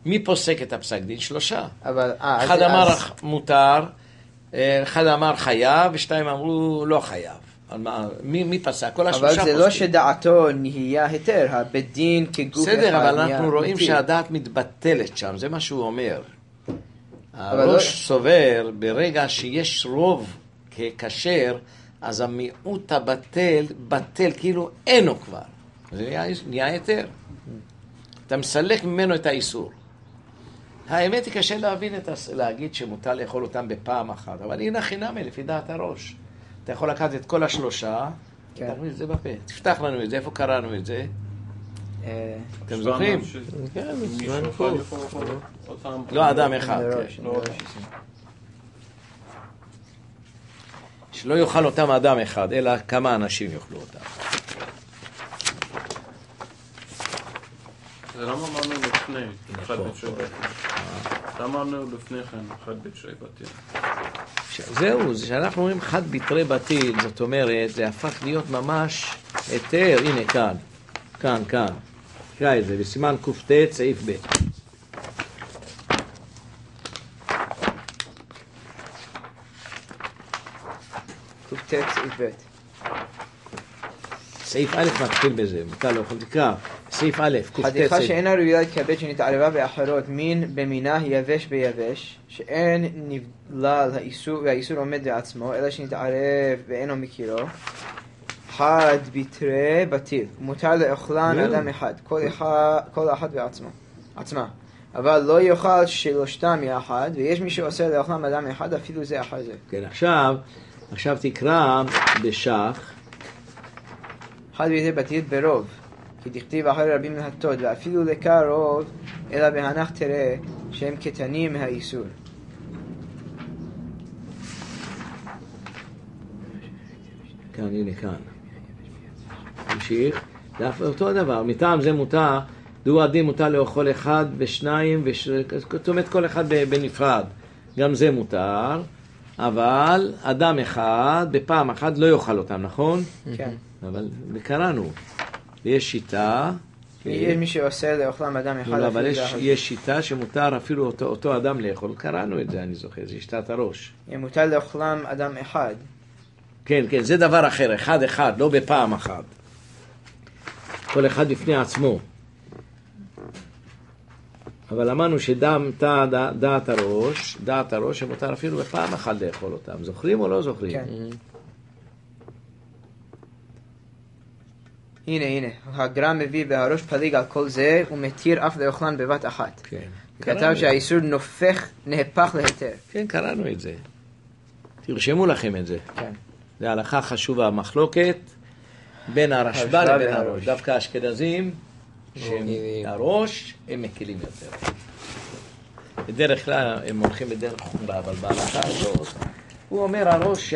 מי פוסק את הפסק דין? שלושה. אבל, אה, אחד אז- אמר אז- מותר, אחד אמר חייב, ושתיים אמרו לא חייב. על מה- מי מי פסק? כל השלושה אבל זה לא פוסקים. שדעתו נהיה היתר, הבית דין כגוף אחד בסדר, אבל נהיה אנחנו רואים מתיר. שהדעת מתבטלת שם, זה מה שהוא אומר. אבל הראש סובר, ברגע שיש רוב ככשר, אז המיעוט הבטל, בטל, כאילו אינו כבר. זה נהיה, נהיה היתר. אתה מסלק ממנו את האיסור. האמת היא קשה להבין את הס... להגיד שמותר לאכול אותם בפעם אחת, אבל הנה חינמי לפי דעת הראש. אתה יכול לקחת את כל השלושה, כן. תכניס את זה בפה. תפתח לנו את זה, איפה קראנו את זה? אה, אתם זוכרים? כן, מישהו אחד יכול לאכול אותם. לא אדם אחד. לראש, כן. לראש. שלא יאכל אותם אדם אחד, אלא כמה אנשים יאכלו אותם. זה למה אמרנו לפני, אחד בית שואי בתים. למה אמרנו לפני כן, אחד בית שואי בתים. זהו, זה שאנחנו אומרים חד ביתרי בתים, זאת אומרת, זה הפך להיות ממש היתר, הנה כאן, כאן, כאן. תקרא את זה, בסימן קופט סעיף ב'. קופט סעיף ב'. סעיף א' מתחיל בזה, מותר לאכול, תקרא, סעיף א', קופט חתיכה סעיף. שאינה ראויה להתכבד שנתערבה באחרות מין במינה יבש ביבש שאין נבלל האיסור והאיסור עומד בעצמו אלא שנתערב ואינו מכירו חד ביתרי בתיר מותר לאכלן זהו. אדם אחד כל אחד כל אחת בעצמו עצמה אבל לא יאכל שלושתם יחד ויש מי שעושה לאכלם אדם אחד אפילו זה אחר זה כן, עכשיו, עכשיו תקרא בשח, חד ביתרי בתיר ברוב כי דכתיב אחרי רבים להטות ואפילו לקרוב אלא בהנח תראה שהם קטנים מהאיסור כאן, הנה כאן. תמשיך. זה אותו הדבר, מטעם זה מותר, דו עדים מותר לאכול אחד ושניים, וש... זאת אומרת כל אחד בנפרד. גם זה מותר, אבל אדם אחד, בפעם אחת לא יאכל אותם, נכון? כן אבל קראנו. יש שיטה, יש מי שעושה לאכלם אדם אחד לא, אבל אפילו יש, זה אחר זה. יש שיטה שמותר אפילו אותו, אותו אדם לאכול. קראנו את זה, אני זוכר, זה שיטת הראש. מותר לאכלם אדם אחד כן, כן, זה דבר אחר, אחד אחד, לא בפעם אחת. כל אחד בפני עצמו. אבל אמרנו שדם תא דעת הראש, דעת הראש שמותר אפילו בפעם אחת לאכול אותם. זוכרים או לא זוכרים? כן. הנה הנה הגר"א מביא והראש פליג על כל זה ומתיר אף לאכלן בבת אחת כן. כתב קראנו. שהאיסור נופך נהפך להיתר כן, קראנו את זה. תרשמו לכם את זה. כן. זה הלכה חשובה, מחלוקת בין הרשב"א הרשב"א לבין והראש. הראש. דווקא האשכנזים, שהם הראש, הם מקלים יותר. בדרך כלל הם הולכים בדרך חומרה, אבל בהלכה הזאת, הוא אומר הראש